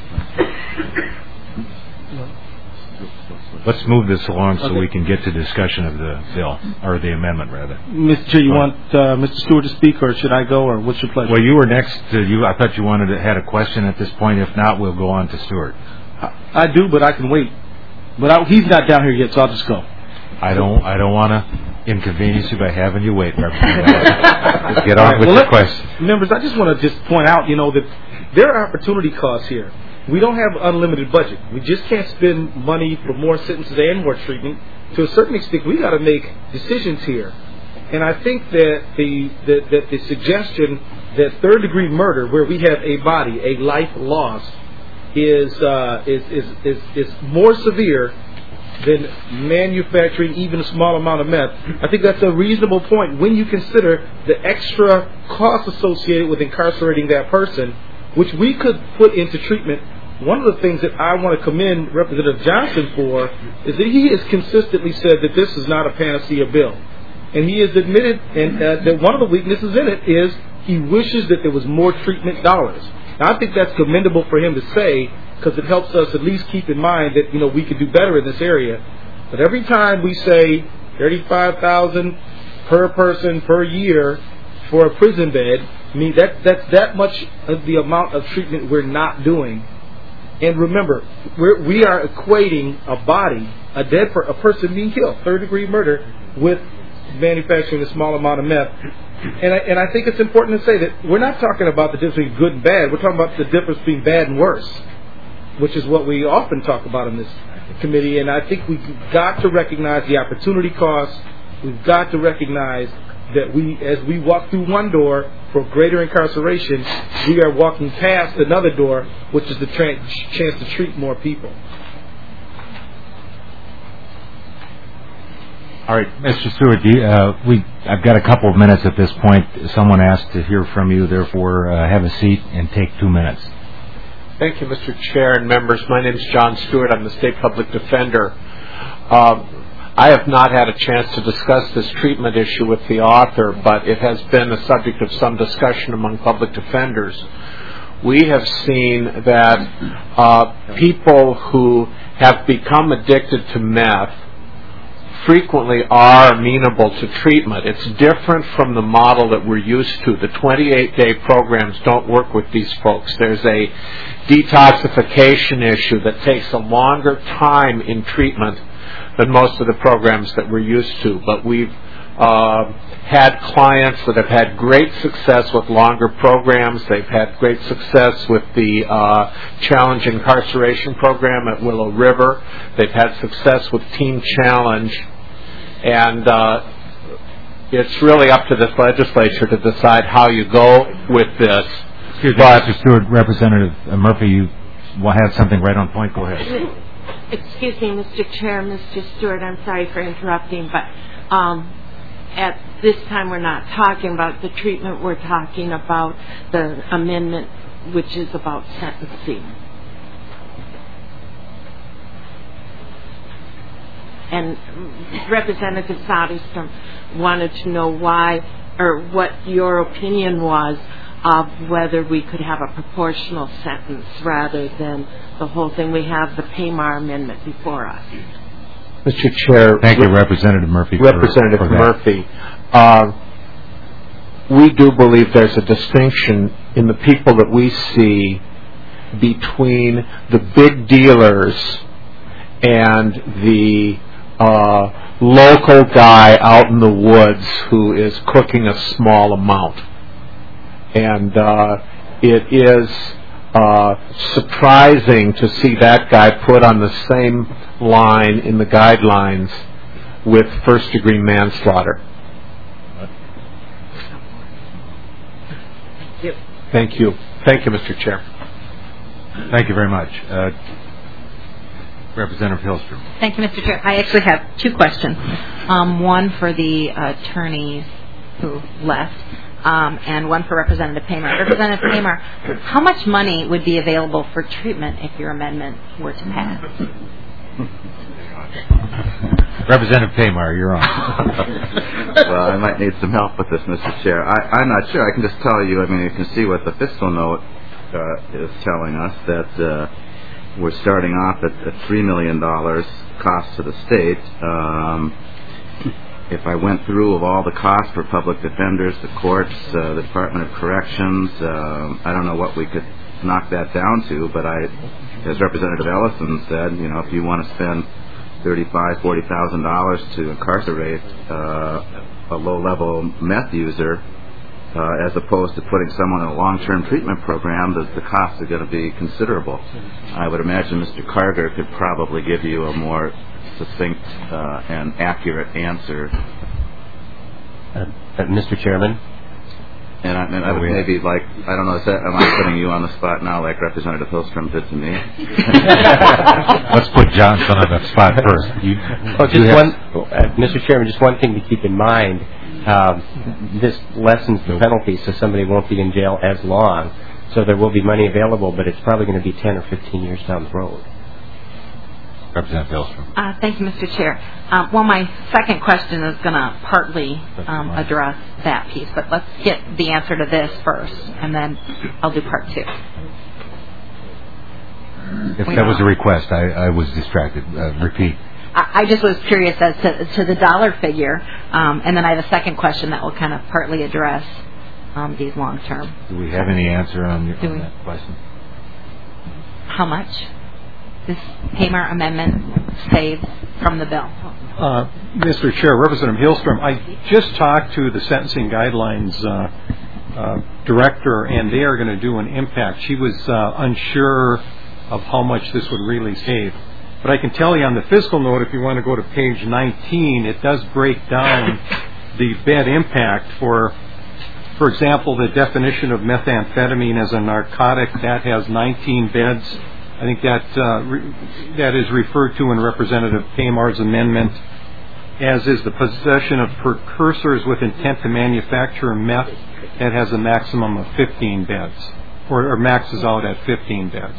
Let's move this along so okay. we can get to discussion of the bill, or the amendment, rather. Mister Chair, you want uh, Mister Stewart to speak, or should I go, or what's your pleasure? Well, you were next. To you, I thought you wanted to, had a question at this point. If not, we'll go on to Stewart. I, I do, but I can wait. But I, he's not down here yet, so I'll just go. I don't. I don't want to inconvenience you by having you wait, Representative. Just get on right, with well, your let, question. Members, I just want to just point out, you know, that there are opportunity costs here. We don't have unlimited budget. We just can't spend money for more sentences and more treatment. To a certain extent, we got to make decisions here. And I think that the, the that the suggestion that third degree murder, where we have a body, a life lost, is uh, is, is is is more severe than manufacturing even a small amount of meth. I think that's a reasonable point when you consider the extra costs associated with incarcerating that person, which we could put into treatment. One of the things that I want to commend Representative Johnson for is that he has consistently said that this is not a panacea bill. And he has admitted and, uh, that one of the weaknesses in it is he wishes that there was more treatment dollars. Now, I think that's commendable for him to say, because it helps us at least keep in mind that, you know, we could do better in this area. But every time we say thirty-five thousand dollars per person per year for a prison bed, I mean, that, that's that much of the amount of treatment we're not doing. And remember, we're, we are equating a body, a dead per, a person being killed, third degree murder, with manufacturing a small amount of meth. And I, and I think it's important to say that we're not talking about the difference between good and bad. We're talking about the difference between bad and worse, which is what we often talk about in this committee. And I think we've got to recognize the opportunity costs. We've got to recognize that we, as we walk through one door for greater incarceration, we are walking past another door, which is the tra- chance to treat more people. All right, Mister Stewart, do you, uh, we, I've got a couple of minutes at this point. Someone asked to hear from you, therefore uh, have a seat and take two minutes. Thank you, Mister Chair and members. My name is John Stewart. I'm the State Public Defender. Um, I have not had a chance to discuss this treatment issue with the author, but it has been a subject of some discussion among public defenders. We have seen that uh, people who have become addicted to meth frequently are amenable to treatment. It's different from the model that we're used to. The twenty-eight day programs don't work with these folks. There's a detoxification issue that takes a longer time in treatment than most of the programs that we're used to. But we've uh, had clients that have had great success with longer programs. They've had great success with the uh, Challenge Incarceration Program at Willow River. They've had success with Team Challenge. And uh, it's really up to this legislature to decide how you go with this. Excuse me, Mister Stewart, Representative Murphy, you will have something right on point. Go ahead. Excuse me, Mister Chair, Mister Stewart, I'm sorry for interrupting, but um, at this time we're not talking about the treatment, we're talking about the amendment which is about sentencing. And Representative Soderstrom wanted to know why, or what your opinion was of whether we could have a proportional sentence rather than the whole thing. We have the Paymar amendment before us. Mister Chair. Thank you, Representative Murphy. Representative for, for Murphy. Uh, we do believe there's a distinction in the people that we see between the big dealers and the uh, local guy out in the woods who is cooking a small amount. And uh, it is uh, surprising to see that guy put on the same line in the guidelines with first-degree manslaughter. Thank you. Thank you, Mister Chair. Thank you very much. Uh, Representative Hillstrom. Thank you, Mister Chair. I actually have two questions. Um, one for the attorneys who left. Um, and one for Representative Paymar. Representative Paymar, how much money would be available for treatment if your amendment were to pass? Representative Paymar, you're on. Well, I might need some help with this, Mister Chair. I, I'm not sure. I can just tell you, I mean, you can see what the fiscal note uh, is telling us, that uh, we're starting off at, at three million dollars cost to the state. Um, If I went through of all the costs for public defenders, the courts, uh, the Department of Corrections, uh, I don't know what we could knock that down to, but I, as Representative Ellison said, you know, if you want to spend thirty-five, forty thousand dollars to incarcerate uh, a low-level meth user, uh, as opposed to putting someone in a long-term treatment program, the, the costs are going to be considerable. I would imagine Mister Carger could probably give you a more succinct uh, and accurate answer. Uh, uh, Mister Chairman? And I, and I would maybe like, I don't know, is that, am I putting you on the spot now like Representative Hillstrom did to me? Let's put Johnson on the spot first. You, well, just you one, uh, Mister Chairman, just one thing to keep in mind. Um, this lessens the penalty, so somebody won't be in jail as long. So there will be money available, but it's probably going to be ten or fifteen years down the road. Representative Hillstrom. Uh, thank you, Mister Chair. Um, well, my second question is going to partly um, address that piece, but let's get the answer to this first, and then I'll do part two. If that was a request, I, I was distracted. Uh, repeat. I, I just was curious as to, to the dollar figure, um, and then I have a second question that will kind of partly address um, these long-term. Do we have any answer on, your, on that question? How much this Paymar amendment saves from the bill? Uh, Mister Chair, Representative Hillstrom, I just talked to the Sentencing Guidelines uh, uh, Director, and they are going to do an impact. She was uh, unsure of how much this would really save. But I can tell you on the fiscal note, if you want to go to page nineteen, it does break down the bed impact for, for example, the definition of methamphetamine as a narcotic, that has nineteen beds. I think that uh, re- that is referred to in Representative Paymar's amendment, as is the possession of precursors with intent to manufacture meth, that has a maximum of fifteen beds, or, or maxes out at fifteen beds.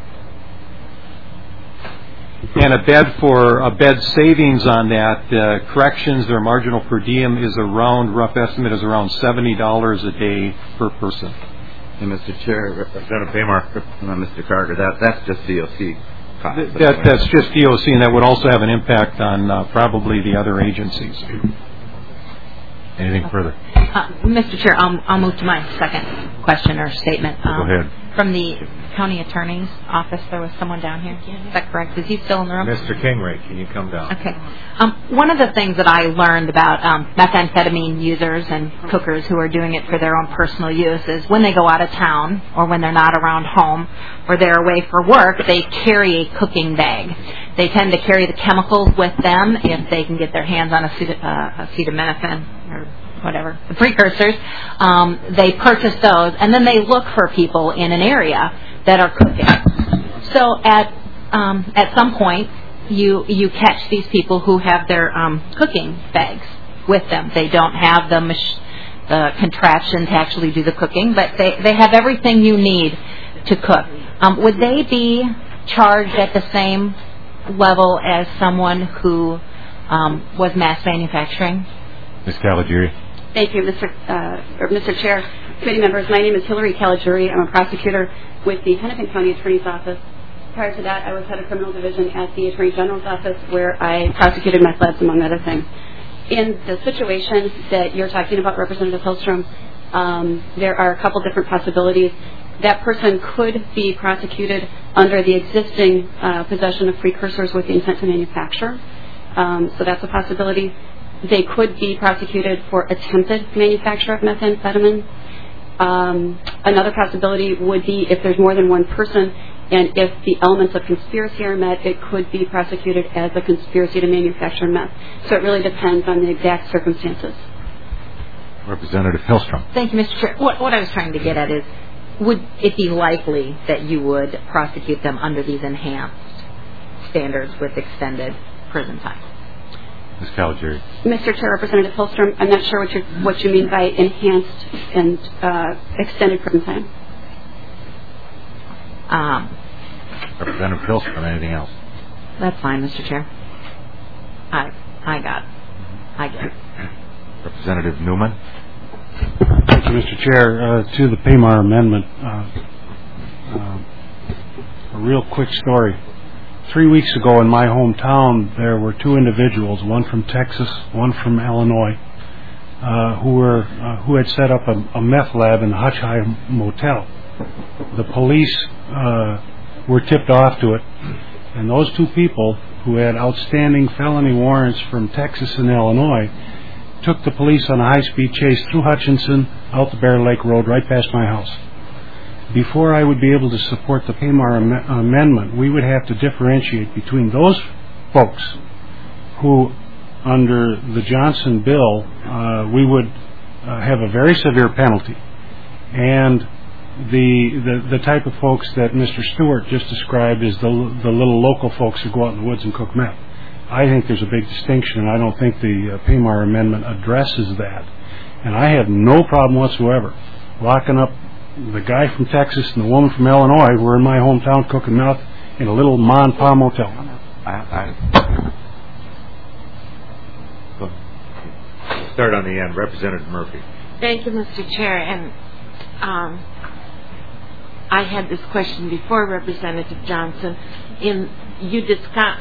And a bed for a bed savings on that, uh, corrections, their marginal per diem is around, rough estimate is around seventy dollars a day per person. And Mister Chair, Representative Paymar, uh, Mister Carter, that that's just D O C costs. That, that, that's just D O C, and that would also have an impact on uh, probably the other agencies. Anything further? Uh, Mister Chair, I'll, I'll move to my second question or statement. Um, Go ahead. From the county attorney's office, there was someone down here. Is that correct? Is he still in the room? Mister Kingray, can you come down? Okay. Um, one of the things that I learned about um, methamphetamine users and cookers who are doing it for their own personal use is when they go out of town or when they're not around home or they're away for work, they carry a cooking bag. They tend to carry the chemicals with them if they can get their hands on acet- uh, acetaminophen or whatever, the precursors. Um, they purchase those, and then they look for people in an area that are cooking. So at um, at some point, you you catch these people who have their um, cooking bags with them. They don't have the mach- the contraption to actually do the cooking, but they, they have everything you need to cook. Um, would they be charged at the same level as someone who um, was mass manufacturing? Miz Caligiuri. Thank you, Mister Uh, or Mister Chair, committee members. My name is Hillary Caligiuri. I'm a prosecutor with the Hennepin County Attorney's Office. Prior to that, I was head of criminal division at the Attorney General's Office, where I prosecuted meth labs, among other things. In the situation that you're talking about, Representative Hillstrom, um, there are a couple different possibilities. That person could be prosecuted under the existing uh, possession of precursors with the intent to manufacture. Um, so that's a possibility. They could be prosecuted for attempted manufacture of methamphetamine. Um, another possibility would be if there's more than one person and if the elements of conspiracy are met, it could be prosecuted as a conspiracy to manufacture meth. So it really depends on the exact circumstances. Representative Hillstrom. Thank you, Mister Chair. What, what I was trying to get at is, would it be likely that you would prosecute them under these enhanced standards with extended prison time? Miz Caligiuri. Mister Chair, Representative Hillstrom, I'm not sure what you what you mean by enhanced and uh, extended prison time. Um, Representative Hillstrom, anything else? That's fine, Mister Chair. I I got it. I get it. Representative Newman. Thank you, Mister Chair. Uh, to the Paymar amendment, uh, uh, a real quick story. Three weeks ago in my hometown, there were two individuals, one from Texas, one from Illinois, uh, who were uh, who had set up a, a meth lab in the Hutch High Motel. The police uh, were tipped off to it, and those two people who had outstanding felony warrants from Texas and Illinois took the police on a high-speed chase through Hutchinson, out the Bear Lake Road, right past my house. Before I would be able to support the Paymar am- amendment, we would have to differentiate between those folks who, under the Johnson bill, uh, we would uh, have a very severe penalty, and the, the the type of folks that Mister Stewart just described as the the little local folks who go out in the woods and cook meth. I think there's a big distinction, and I don't think the uh, Paymar amendment addresses that. And I have no problem whatsoever locking up the guy from Texas and the woman from Illinois who were in my hometown cooking meth in a little ma and pa motel. I, I, start on the end. Representative Murphy. Thank you, Mister Chair. And um, I had this question before, Representative Johnson. In you discuss.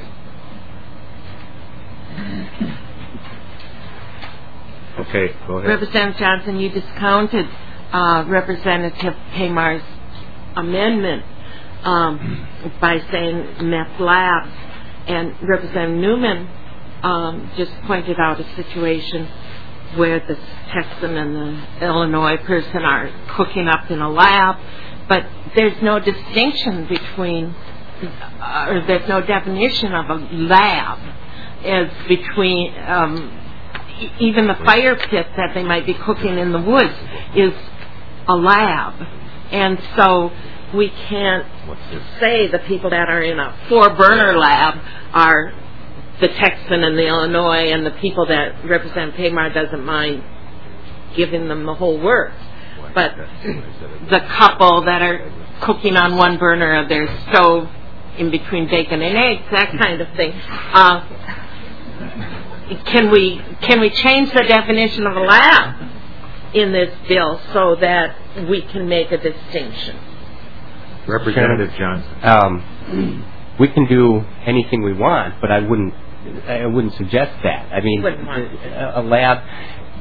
Okay, go ahead. Representative Johnson, you discounted uh, Representative Paymar's amendment um, by saying meth labs, and Representative Newman um, just pointed out a situation where the Texan and the Illinois person are cooking up in a lab, but there's no distinction between, uh, or there's no definition of a lab as between um, even the fire pit that they might be cooking in the woods is a lab. And so we can't say the people that are in a four-burner lab are the Texan and the Illinois, and the people that represent Paymar doesn't mind giving them the whole works. But the couple that are cooking on one burner of their stove in between bacon and eggs, that kind of thing. Uh, Can we can we change the definition of a lab in this bill so that we can make a distinction? Representative Johnson. Um, we can do anything we want, but I wouldn't I wouldn't suggest that. I mean, a, a lab.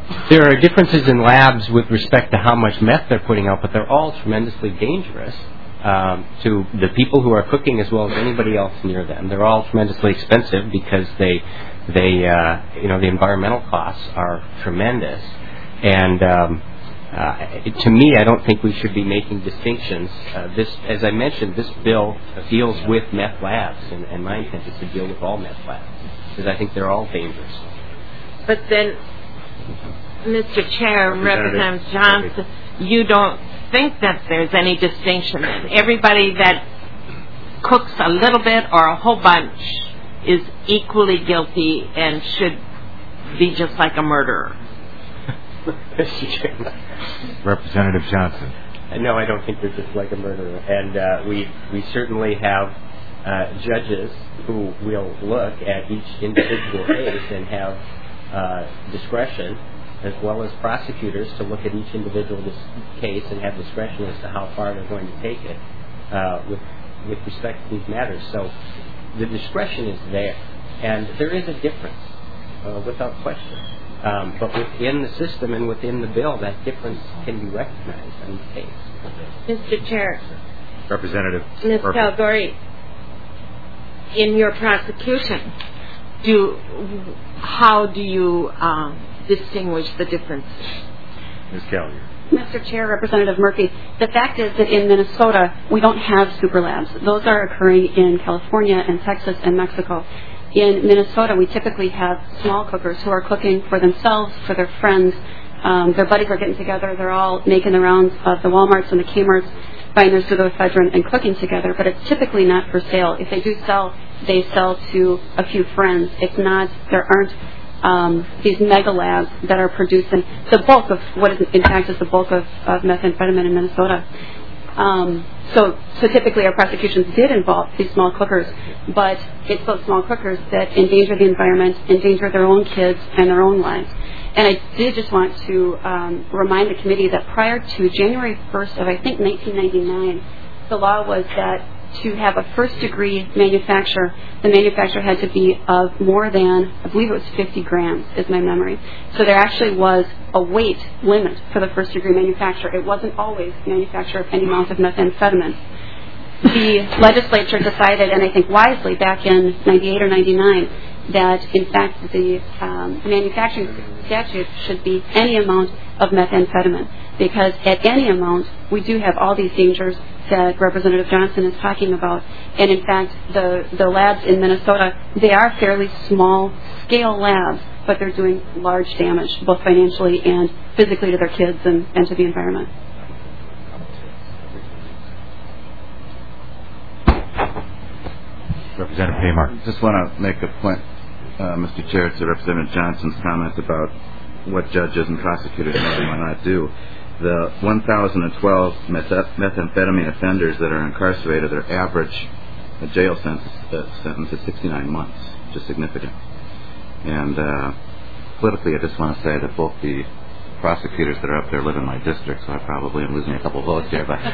there are differences in labs with respect to how much meth they're putting out, but they're all tremendously dangerous um, to the people who are cooking as well as anybody else near them. They're all tremendously expensive because they, they, uh, you know, the environmental costs are tremendous. And um, uh, to me, I don't think we should be making distinctions. Uh, this, as I mentioned, this bill deals with meth labs, and, and my intent is to deal with all meth labs because I think they're all dangerous. But then, Mister Chair, Representative Johnson, you don't think that there's any distinction. Everybody that cooks a little bit or a whole bunch is equally guilty and should be just like a murderer. Representative Johnson. No, I don't think they're just like a murderer. And uh, we we certainly have uh, judges who will look at each individual case and have uh, discretion, as well as prosecutors to look at each individual dis- case and have discretion as to how far they're going to take it uh, with with respect to these matters. So the discretion is there, and there is a difference, uh, without question. Um, but within the system and within the bill, that difference can be recognized in the case. Mister Chair. Representative. Miz Calgary, in your prosecution, do how do you um, distinguish the difference? Miz Calgary. Mister Chair, Representative Murphy, the fact is that in Minnesota, we don't have super labs. Those are occurring in California and Texas and Mexico. In Minnesota, we typically have small cookers who are cooking for themselves, for their friends. Um, their buddies are getting together. They're all making the rounds of the Walmarts and the Kmarts, buying their pseudoephedrine and cooking together. But it's typically not for sale. If they do sell, they sell to a few friends. It's not, there aren't um, these mega labs that are producing the bulk of what is, in fact, is the bulk of, of methamphetamine in Minnesota. Um, so, so typically our prosecutions did involve these small cookers, but it's those small cookers that endanger the environment, endanger their own kids and their own lives. And I did just want to um, remind the committee that prior to January first of, I think, nineteen ninety-nine, the law was that to have a first-degree manufacturer, the manufacturer had to be of more than, I believe it was fifty grams, is my memory. So there actually was a weight limit for the first-degree manufacturer. It wasn't always manufacture of any amount of methamphetamine. The legislature decided, and I think wisely, back in ninety-eight or ninety-nine, that in fact the um, manufacturing statute should be any amount of methamphetamine, because at any amount we do have all these dangers that Representative Johnson is talking about. And in fact, the, the labs in Minnesota, they are fairly small scale labs, but they're doing large damage, both financially and physically to their kids and, and to the environment. Representative Pamar. I just want to make a point, uh, Mister Chair, to Representative Johnson's comments about what judges and prosecutors may or may not do. The one thousand twelve methamphetamine offenders that are incarcerated, their average jail sentence, uh, sentence is sixty-nine months, which is significant. And uh, politically, I just want to say that both the prosecutors that are up there live in my district, so I probably am losing a couple votes here. But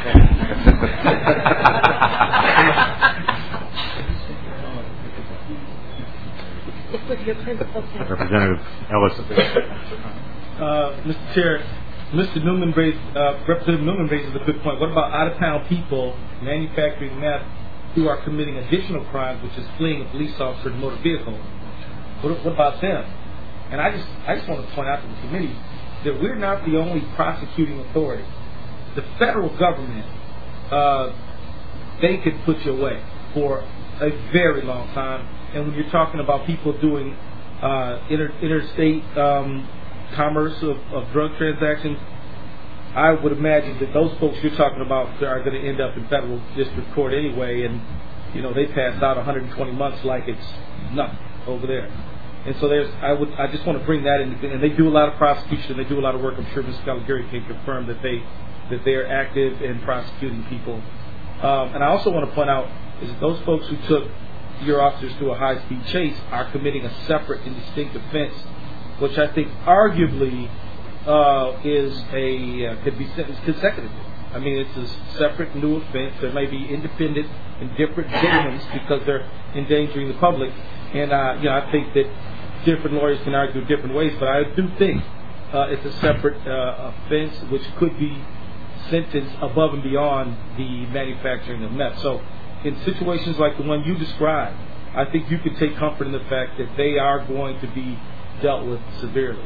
Representative Ellison. Uh, Mister Chair, Mister Newman raised, uh, Representative Newman raises a good point. What about out-of-town people manufacturing meth who are committing additional crimes, which is fleeing a police officer in a motor vehicle? What, what about them? And I just, I just want to point out to the committee that we're not the only prosecuting authority. The federal government, uh, they could put you away for a very long time. And when you're talking about people doing uh, inter- interstate um, commerce of, of drug transactions, I would imagine that those folks you're talking about are going to end up in federal district court anyway, and you know they passed out one hundred twenty months like it's nothing over there. And so there's, I would, I just want to bring that in, and they do a lot of prosecution, they do a lot of work. I'm sure Miz Calgary can confirm that they that they are active in prosecuting people. Um, and I also want to point out is that those folks who took your officers to a high-speed chase are committing a separate and distinct offense, which I think arguably uh, is a uh, could be sentenced consecutively. I mean, it's a separate new offense. There may be independent and different victims because they're endangering the public. And uh, you know, I think that different lawyers can argue different ways, but I do think uh, it's a separate uh, offense which could be sentenced above and beyond the manufacturing of meth. So in situations like the one you described, I think you can take comfort in the fact that they are going to be dealt with severely.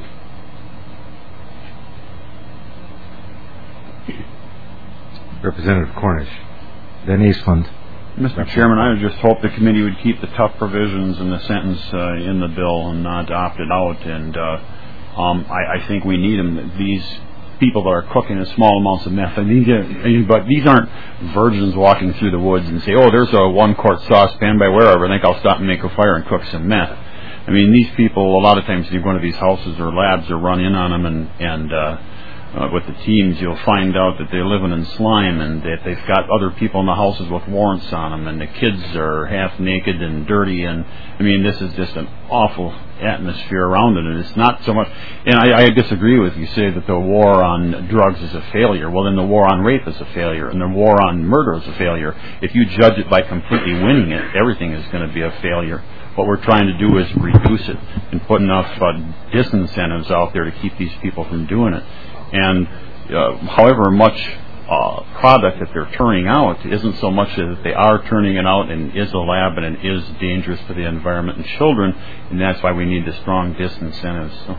Representative Cornish. Then Eastland. Mister Chairman, I would just hope the committee would keep the tough provisions in the sentence uh, in the bill and not opt it out. And uh, um, I, I think we need them. These people that are cooking in small amounts of meth, I mean, but these aren't virgins walking through the woods and say, "Oh, there's a one-quart saucepan by wherever. I think I'll stop and make a fire and cook some meth." I mean, these people, a lot of times, you go into these houses or labs or run in on them, and and uh, uh, with the teams, you'll find out that they're living in slime and that they've got other people in the houses with warrants on them, and the kids are half naked and dirty. And I mean, this is just an awful atmosphere around it, and it's not so much. And I, I disagree with you. Say that the war on drugs is a failure. Well, then the war on rape is a failure, and the war on murder is a failure. If you judge it by completely winning it, everything is going to be a failure. What we're trying to do is reduce it and put enough uh, disincentives out there to keep these people from doing it. And uh, however much uh, product that they're turning out isn't so much that they are turning it out and is a lab and it is dangerous to the environment and children, and that's why we need the strong disincentives. So.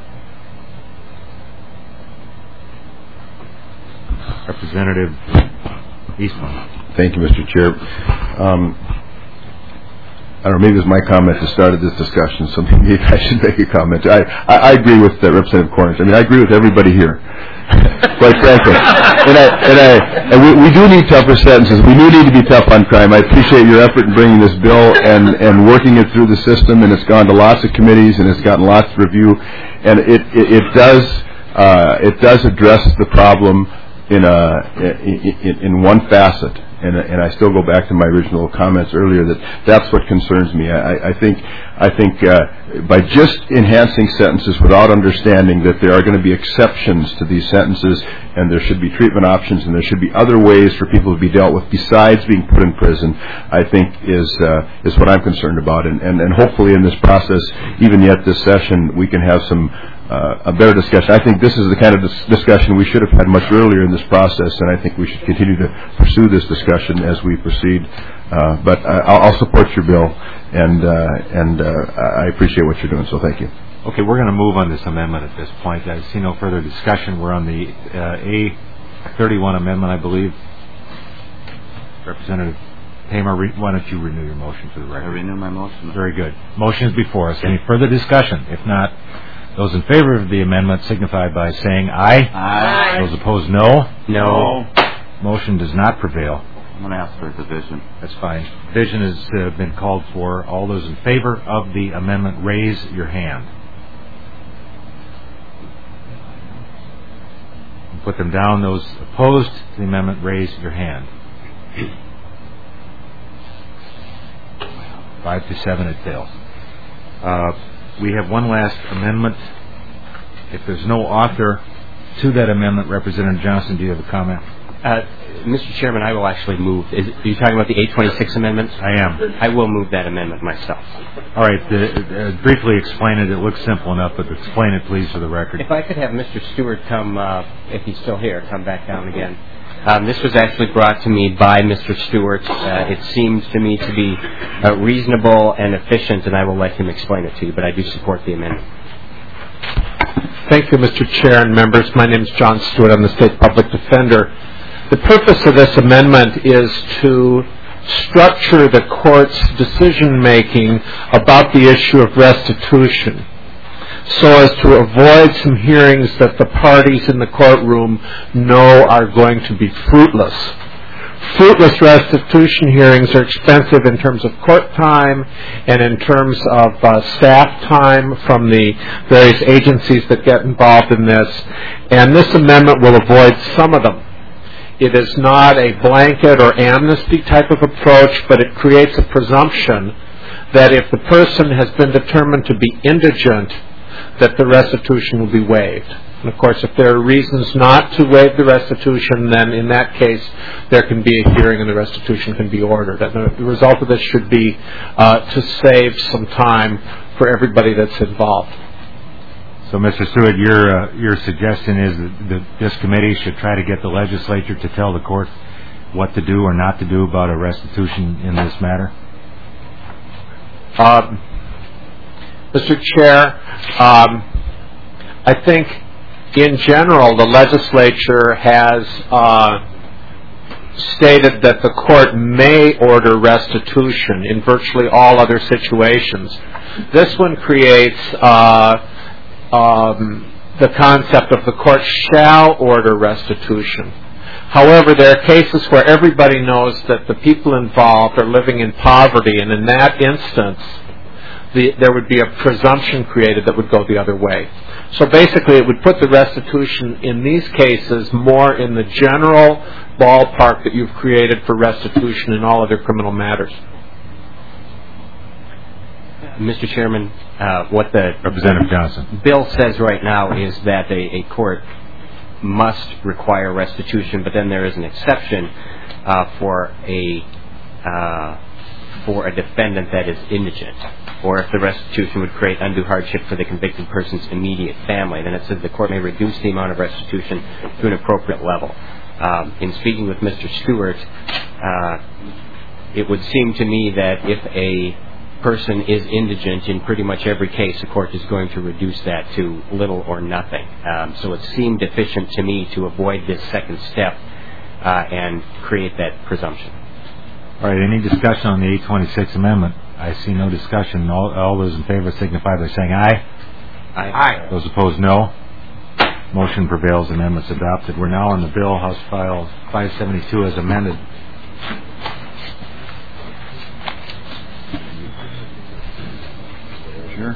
Representative Eastland. Thank you, Mister Chair. Um, I don't know, maybe it was my comment that started this discussion, so maybe I should make a comment. I, I, I agree with uh, Representative Cornish. I mean, I agree with everybody here, quite frankly. And, I, and, I, and we, we do need tougher sentences. We do need to be tough on crime. I appreciate your effort in bringing this bill and, and working it through the system, and it's gone to lots of committees, and it's gotten lots of review. And it, it, it, does, uh, it does address the problem in, a, in, in one facet. And, and I still go back to my original comments earlier that that's what concerns me. I, I think, I think uh, by just enhancing sentences without understanding that there are going to be exceptions to these sentences, and there should be treatment options, and there should be other ways for people to be dealt with besides being put in prison, I think is uh, is what I'm concerned about. And, and, and hopefully in this process, even yet this session, we can have some Uh, a better discussion. I think this is the kind of dis- discussion we should have had much earlier in this process, and I think we should continue to pursue this discussion as we proceed. Uh, but I, I'll, I'll support your bill, and uh, and uh, I appreciate what you're doing, so thank you. Okay, we're going to move on this amendment at this point. I see no further discussion. We're on the uh, A thirty-one amendment, I believe. Representative Hamer, re- why don't you renew your motion for the record? I renew my motion. Very good. Motion is before us. Any further discussion? If not, those in favor of the amendment signify by saying aye. Aye. Those opposed, no. No. Motion does not prevail. I'm going to ask for a division. That's fine. Division has uh, been called for. All those in favor of the amendment, raise your hand. Put them down. Those opposed to the amendment, raise your hand. Five to seven, it fails. Uh, We have one last amendment. If there's no author to that amendment, Representative Johnson, do you have a comment? Uh, Mister Chairman, I will actually move. Is, are you talking about the eight twenty-six amendment? I am. I will move that amendment myself. All right. The, uh, briefly explain it. It looks simple enough, but explain it, please, for the record. If I could have Mister Stewart come, uh, if he's still here, come back down again. Um, this was actually brought to me by Mister Stewart. Uh, it seems to me to be uh, reasonable and efficient, and I will let him explain it to you, but I do support the amendment. Thank you, Mister Chair and members. My name is John Stewart. I'm the State Public Defender. The purpose of this amendment is to structure the court's decision-making about the issue of restitution, so as to avoid some hearings that the parties in the courtroom know are going to be fruitless. Fruitless restitution hearings are expensive in terms of court time and in terms of uh, staff time from the various agencies that get involved in this, and this amendment will avoid some of them. It is not a blanket or amnesty type of approach, but it creates a presumption that if the person has been determined to be indigent, that the restitution will be waived. And of course, if there are reasons not to waive the restitution, then in that case, there can be a hearing and the restitution can be ordered. And the, the result of this should be uh, to save some time for everybody that's involved. So So, Mister Stewart, your uh, your suggestion is that, that this committee should try to get the legislature to tell the court what to do or not to do about a restitution in this matter? Um, Mister Chair, um, I think in general the legislature has uh, stated that the court may order restitution in virtually all other situations. This one creates uh, um, the concept of the court shall order restitution. However, there are cases where everybody knows that the people involved are living in poverty, and in that instance, the, there would be a presumption created that would go the other way. So basically, it would put the restitution in these cases more in the general ballpark that you've created for restitution in all other criminal matters. Mister Chairman, uh, what the Representative Johnson. bill says right now is that a, a court must require restitution, but then there is an exception uh, for a uh, for a defendant that is indigent, or if the restitution would create undue hardship for the convicted person's immediate family. Then it says the court may reduce the amount of restitution to an appropriate level. Um, in speaking with Mister Stewart, uh, it would seem to me that if a person is indigent, in pretty much every case, the court is going to reduce that to little or nothing. Um, so it seemed efficient to me to avoid this second step uh, and create that presumption. All right, any discussion on the eight twenty-six amendment? I see no discussion. All, all those in favor signify by saying aye. Aye. Aye. Those opposed, no. Motion prevails. Amendment's adopted. We're now on the bill, House File five seventy-two as amended. Sure.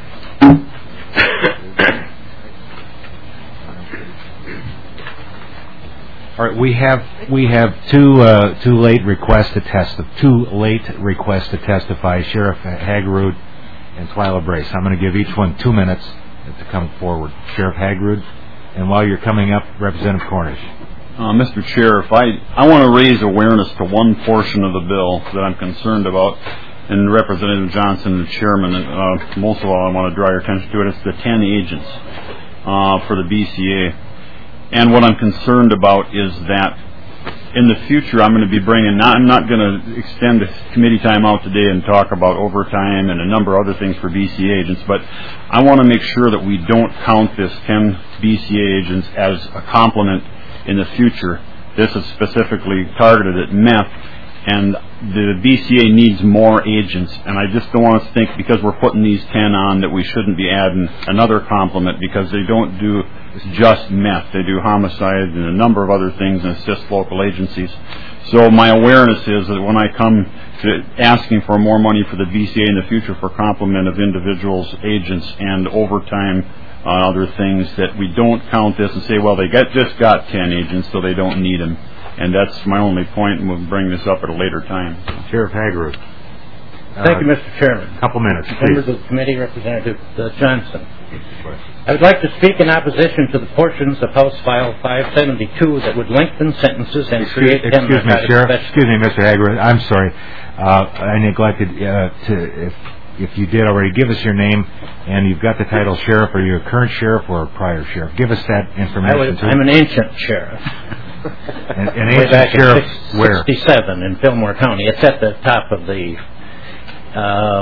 All right, we have we have two uh, two late requests to test two late requests to testify. Sheriff Hagerud and Twyla Brace. I'm going to give each one two minutes to come forward. Sheriff Hagerud, and while you're coming up, Representative Cornish. Uh, Mister Chair, if I I want to raise awareness to one portion of the bill that I'm concerned about. And Representative Johnson, the chairman, uh, most of all, I want to draw your attention to it. It's the ten agents uh, for the B C A. And what I'm concerned about is that in the future, I'm going to be bringing, not, I'm not going to extend the committee time out today and talk about overtime and a number of other things for B C A agents, but I want to make sure that we don't count this ten B C A agents as a complement in the future. This is specifically targeted at meth. And the B C A needs more agents, and I just don't want us to think because we're putting these ten on that we shouldn't be adding another complement, because they don't do just meth. They do homicide and a number of other things and assist local agencies. So my awareness is that when I come to asking for more money for the B C A in the future for complement of individuals, agents, and overtime, uh, other things, that we don't count this and say, well, they got, just got ten agents, so they don't need them. And that's my only point, and we'll bring this up at a later time. Sheriff Hagerud. Thank uh, you, Mister Chairman. A couple minutes, please. Members of the committee, Representative uh, Johnson. I would like to speak in opposition to the portions of House File five seventy-two that would lengthen sentences and excuse, create... Excuse me, Sheriff. Excuse me, Mister Hagerud. I'm sorry. Uh, I neglected uh, to... If, if you did already, give us your name, and you've got the title Sheriff. Are you a current Sheriff or a prior Sheriff? Give us that information, I was, too. I'm an ancient Sheriff. An, an ancient back Sheriff in six, where? sixty-seven in Fillmore County. It's at the top of the uh,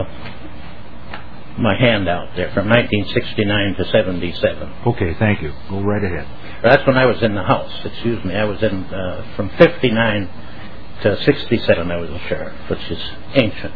my handout there, from nineteen sixty-nine to seventy-seven. Okay, thank you. Go right ahead. That's when I was in the House. Excuse me. I was in uh, from fifty-nine to sixty-seven. I was a sheriff, which is ancient.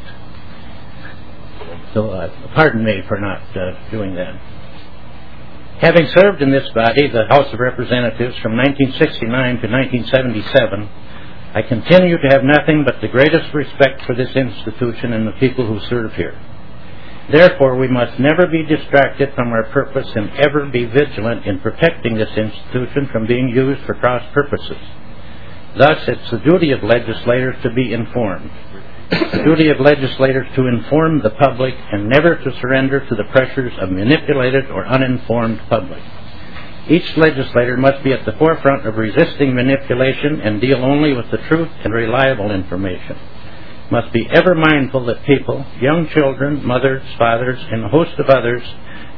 So, uh, pardon me for not uh, doing that. Having served in this body, the House of Representatives, from nineteen sixty-nine to nineteen seventy-seven, I continue to have nothing but the greatest respect for this institution and the people who serve here. Therefore, we must never be distracted from our purpose and ever be vigilant in protecting this institution from being used for cross purposes. Thus, it's the duty of legislators to be informed. The duty of legislators to inform the public and never to surrender to the pressures of manipulated or uninformed public. Each legislator must be at the forefront of resisting manipulation and deal only with the truth and reliable information. Must be ever mindful that people, young children, mothers, fathers, and a host of others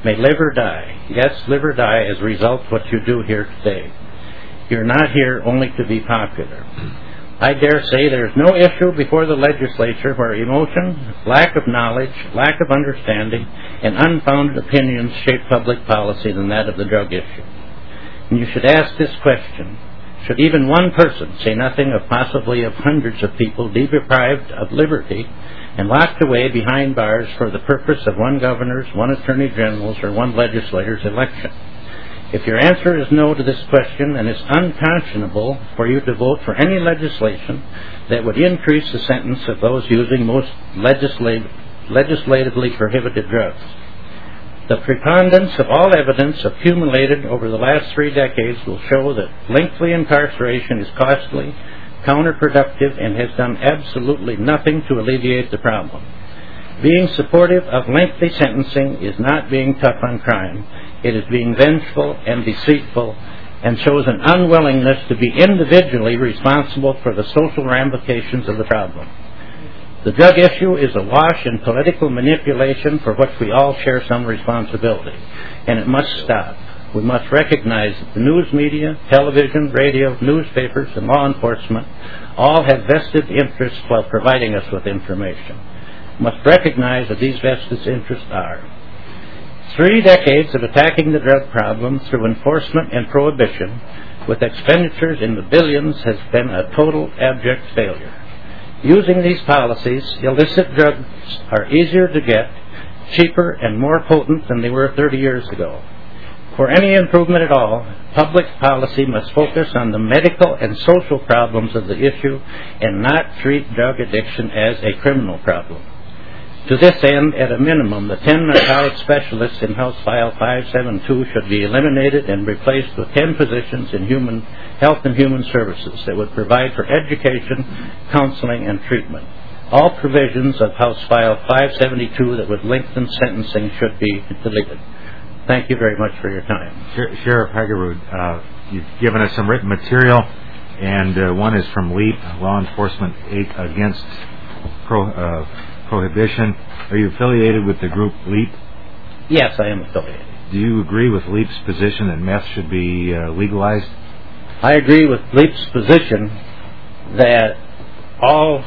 may live or die. Yes, live or die as a result of what you do here today. You're not here only to be popular. I dare say there is no issue before the legislature where emotion, lack of knowledge, lack of understanding, and unfounded opinions shape public policy than that of the drug issue. And you should ask this question. Should even one person, say nothing of possibly of hundreds of people, be deprived of liberty and locked away behind bars for the purpose of one governor's, one attorney general's, or one legislator's election? If your answer is no to this question, then it's unconscionable for you to vote for any legislation that would increase the sentence of those using most legislative, legislatively prohibited drugs. The preponderance of all evidence accumulated over the last three decades will show that lengthy incarceration is costly, counterproductive, and has done absolutely nothing to alleviate the problem. Being supportive of lengthy sentencing is not being tough on crime. It is being vengeful and deceitful and shows an unwillingness to be individually responsible for the social ramifications of the problem. The drug issue is awash in political manipulation for which we all share some responsibility, and it must stop. We must recognize that the news media, television, radio, newspapers, and law enforcement all have vested interests while providing us with information. We must recognize that these vested interests are three decades of attacking the drug problem through enforcement and prohibition, with expenditures in the billions, has been a total abject failure. Using these policies, illicit drugs are easier to get, cheaper, and more potent than they were thirty years ago. For any improvement at all, public policy must focus on the medical and social problems of the issue and not treat drug addiction as a criminal problem. To this end, at a minimum, the ten narcotic specialists in House File five seventy-two should be eliminated and replaced with ten positions in human health and human services that would provide for education, counseling, and treatment. All provisions of House File five seventy-two that would lengthen sentencing should be deleted. Thank you very much for your time. Sheriff Hagerud, uh, you've given us some written material, and uh, one is from LEAP, Law Enforcement Against Pro, uh, Prohibition. Are you affiliated with the group LEAP? Yes, I am affiliated. Do you agree with LEAP's position that meth should be uh, legalized? I agree with LEAP's position that all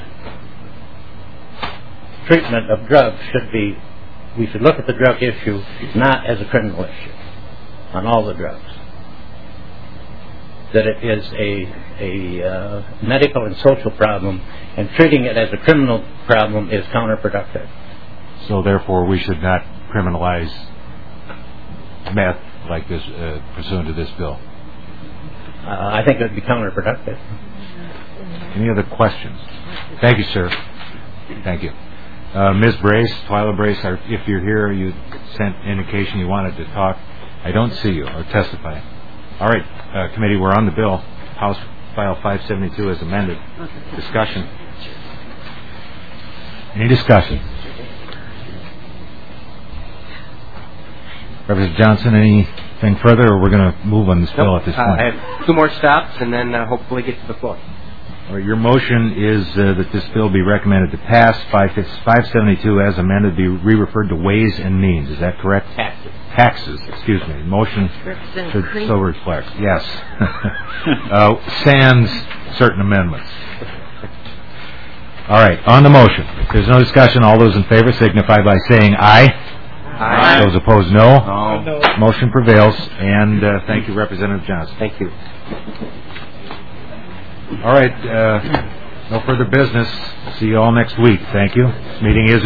treatment of drugs should be, we should look at the drug issue not as a criminal issue on all the drugs. That it is a, a uh, medical and social problem, and treating it as a criminal problem is counterproductive. So therefore we should not criminalize meth like this, uh, pursuant to this bill? Uh, I think it would be counterproductive. Any other questions? Thank you, sir. Thank you. Uh, Miz Brace, Twyla Brace, if you're here, you sent indication you wanted to talk. I don't see you or testify. All right, uh, committee, we're on the bill. House File five seventy-two as amended. Discussion. Any discussion? Representative Johnson, anything further, or we're going to move on this bill nope. at this uh, point? I have two more stops and then uh, hopefully get to the floor. All right, your motion is uh, that this bill be recommended to pass. five seventy-two as amended be re-referred to Ways and Means. Is that correct? Taxes. Taxes, excuse me. Motion should so reflect. Yes. uh, sans certain amendments. All right, on the motion. If there's no discussion, all those in favor signify by saying aye. Aye. Those opposed, no. No. Motion prevails. And uh, thank you, Representative Johnson. Thank you. All right, uh, no further business. See you all next week. Thank you. This meeting is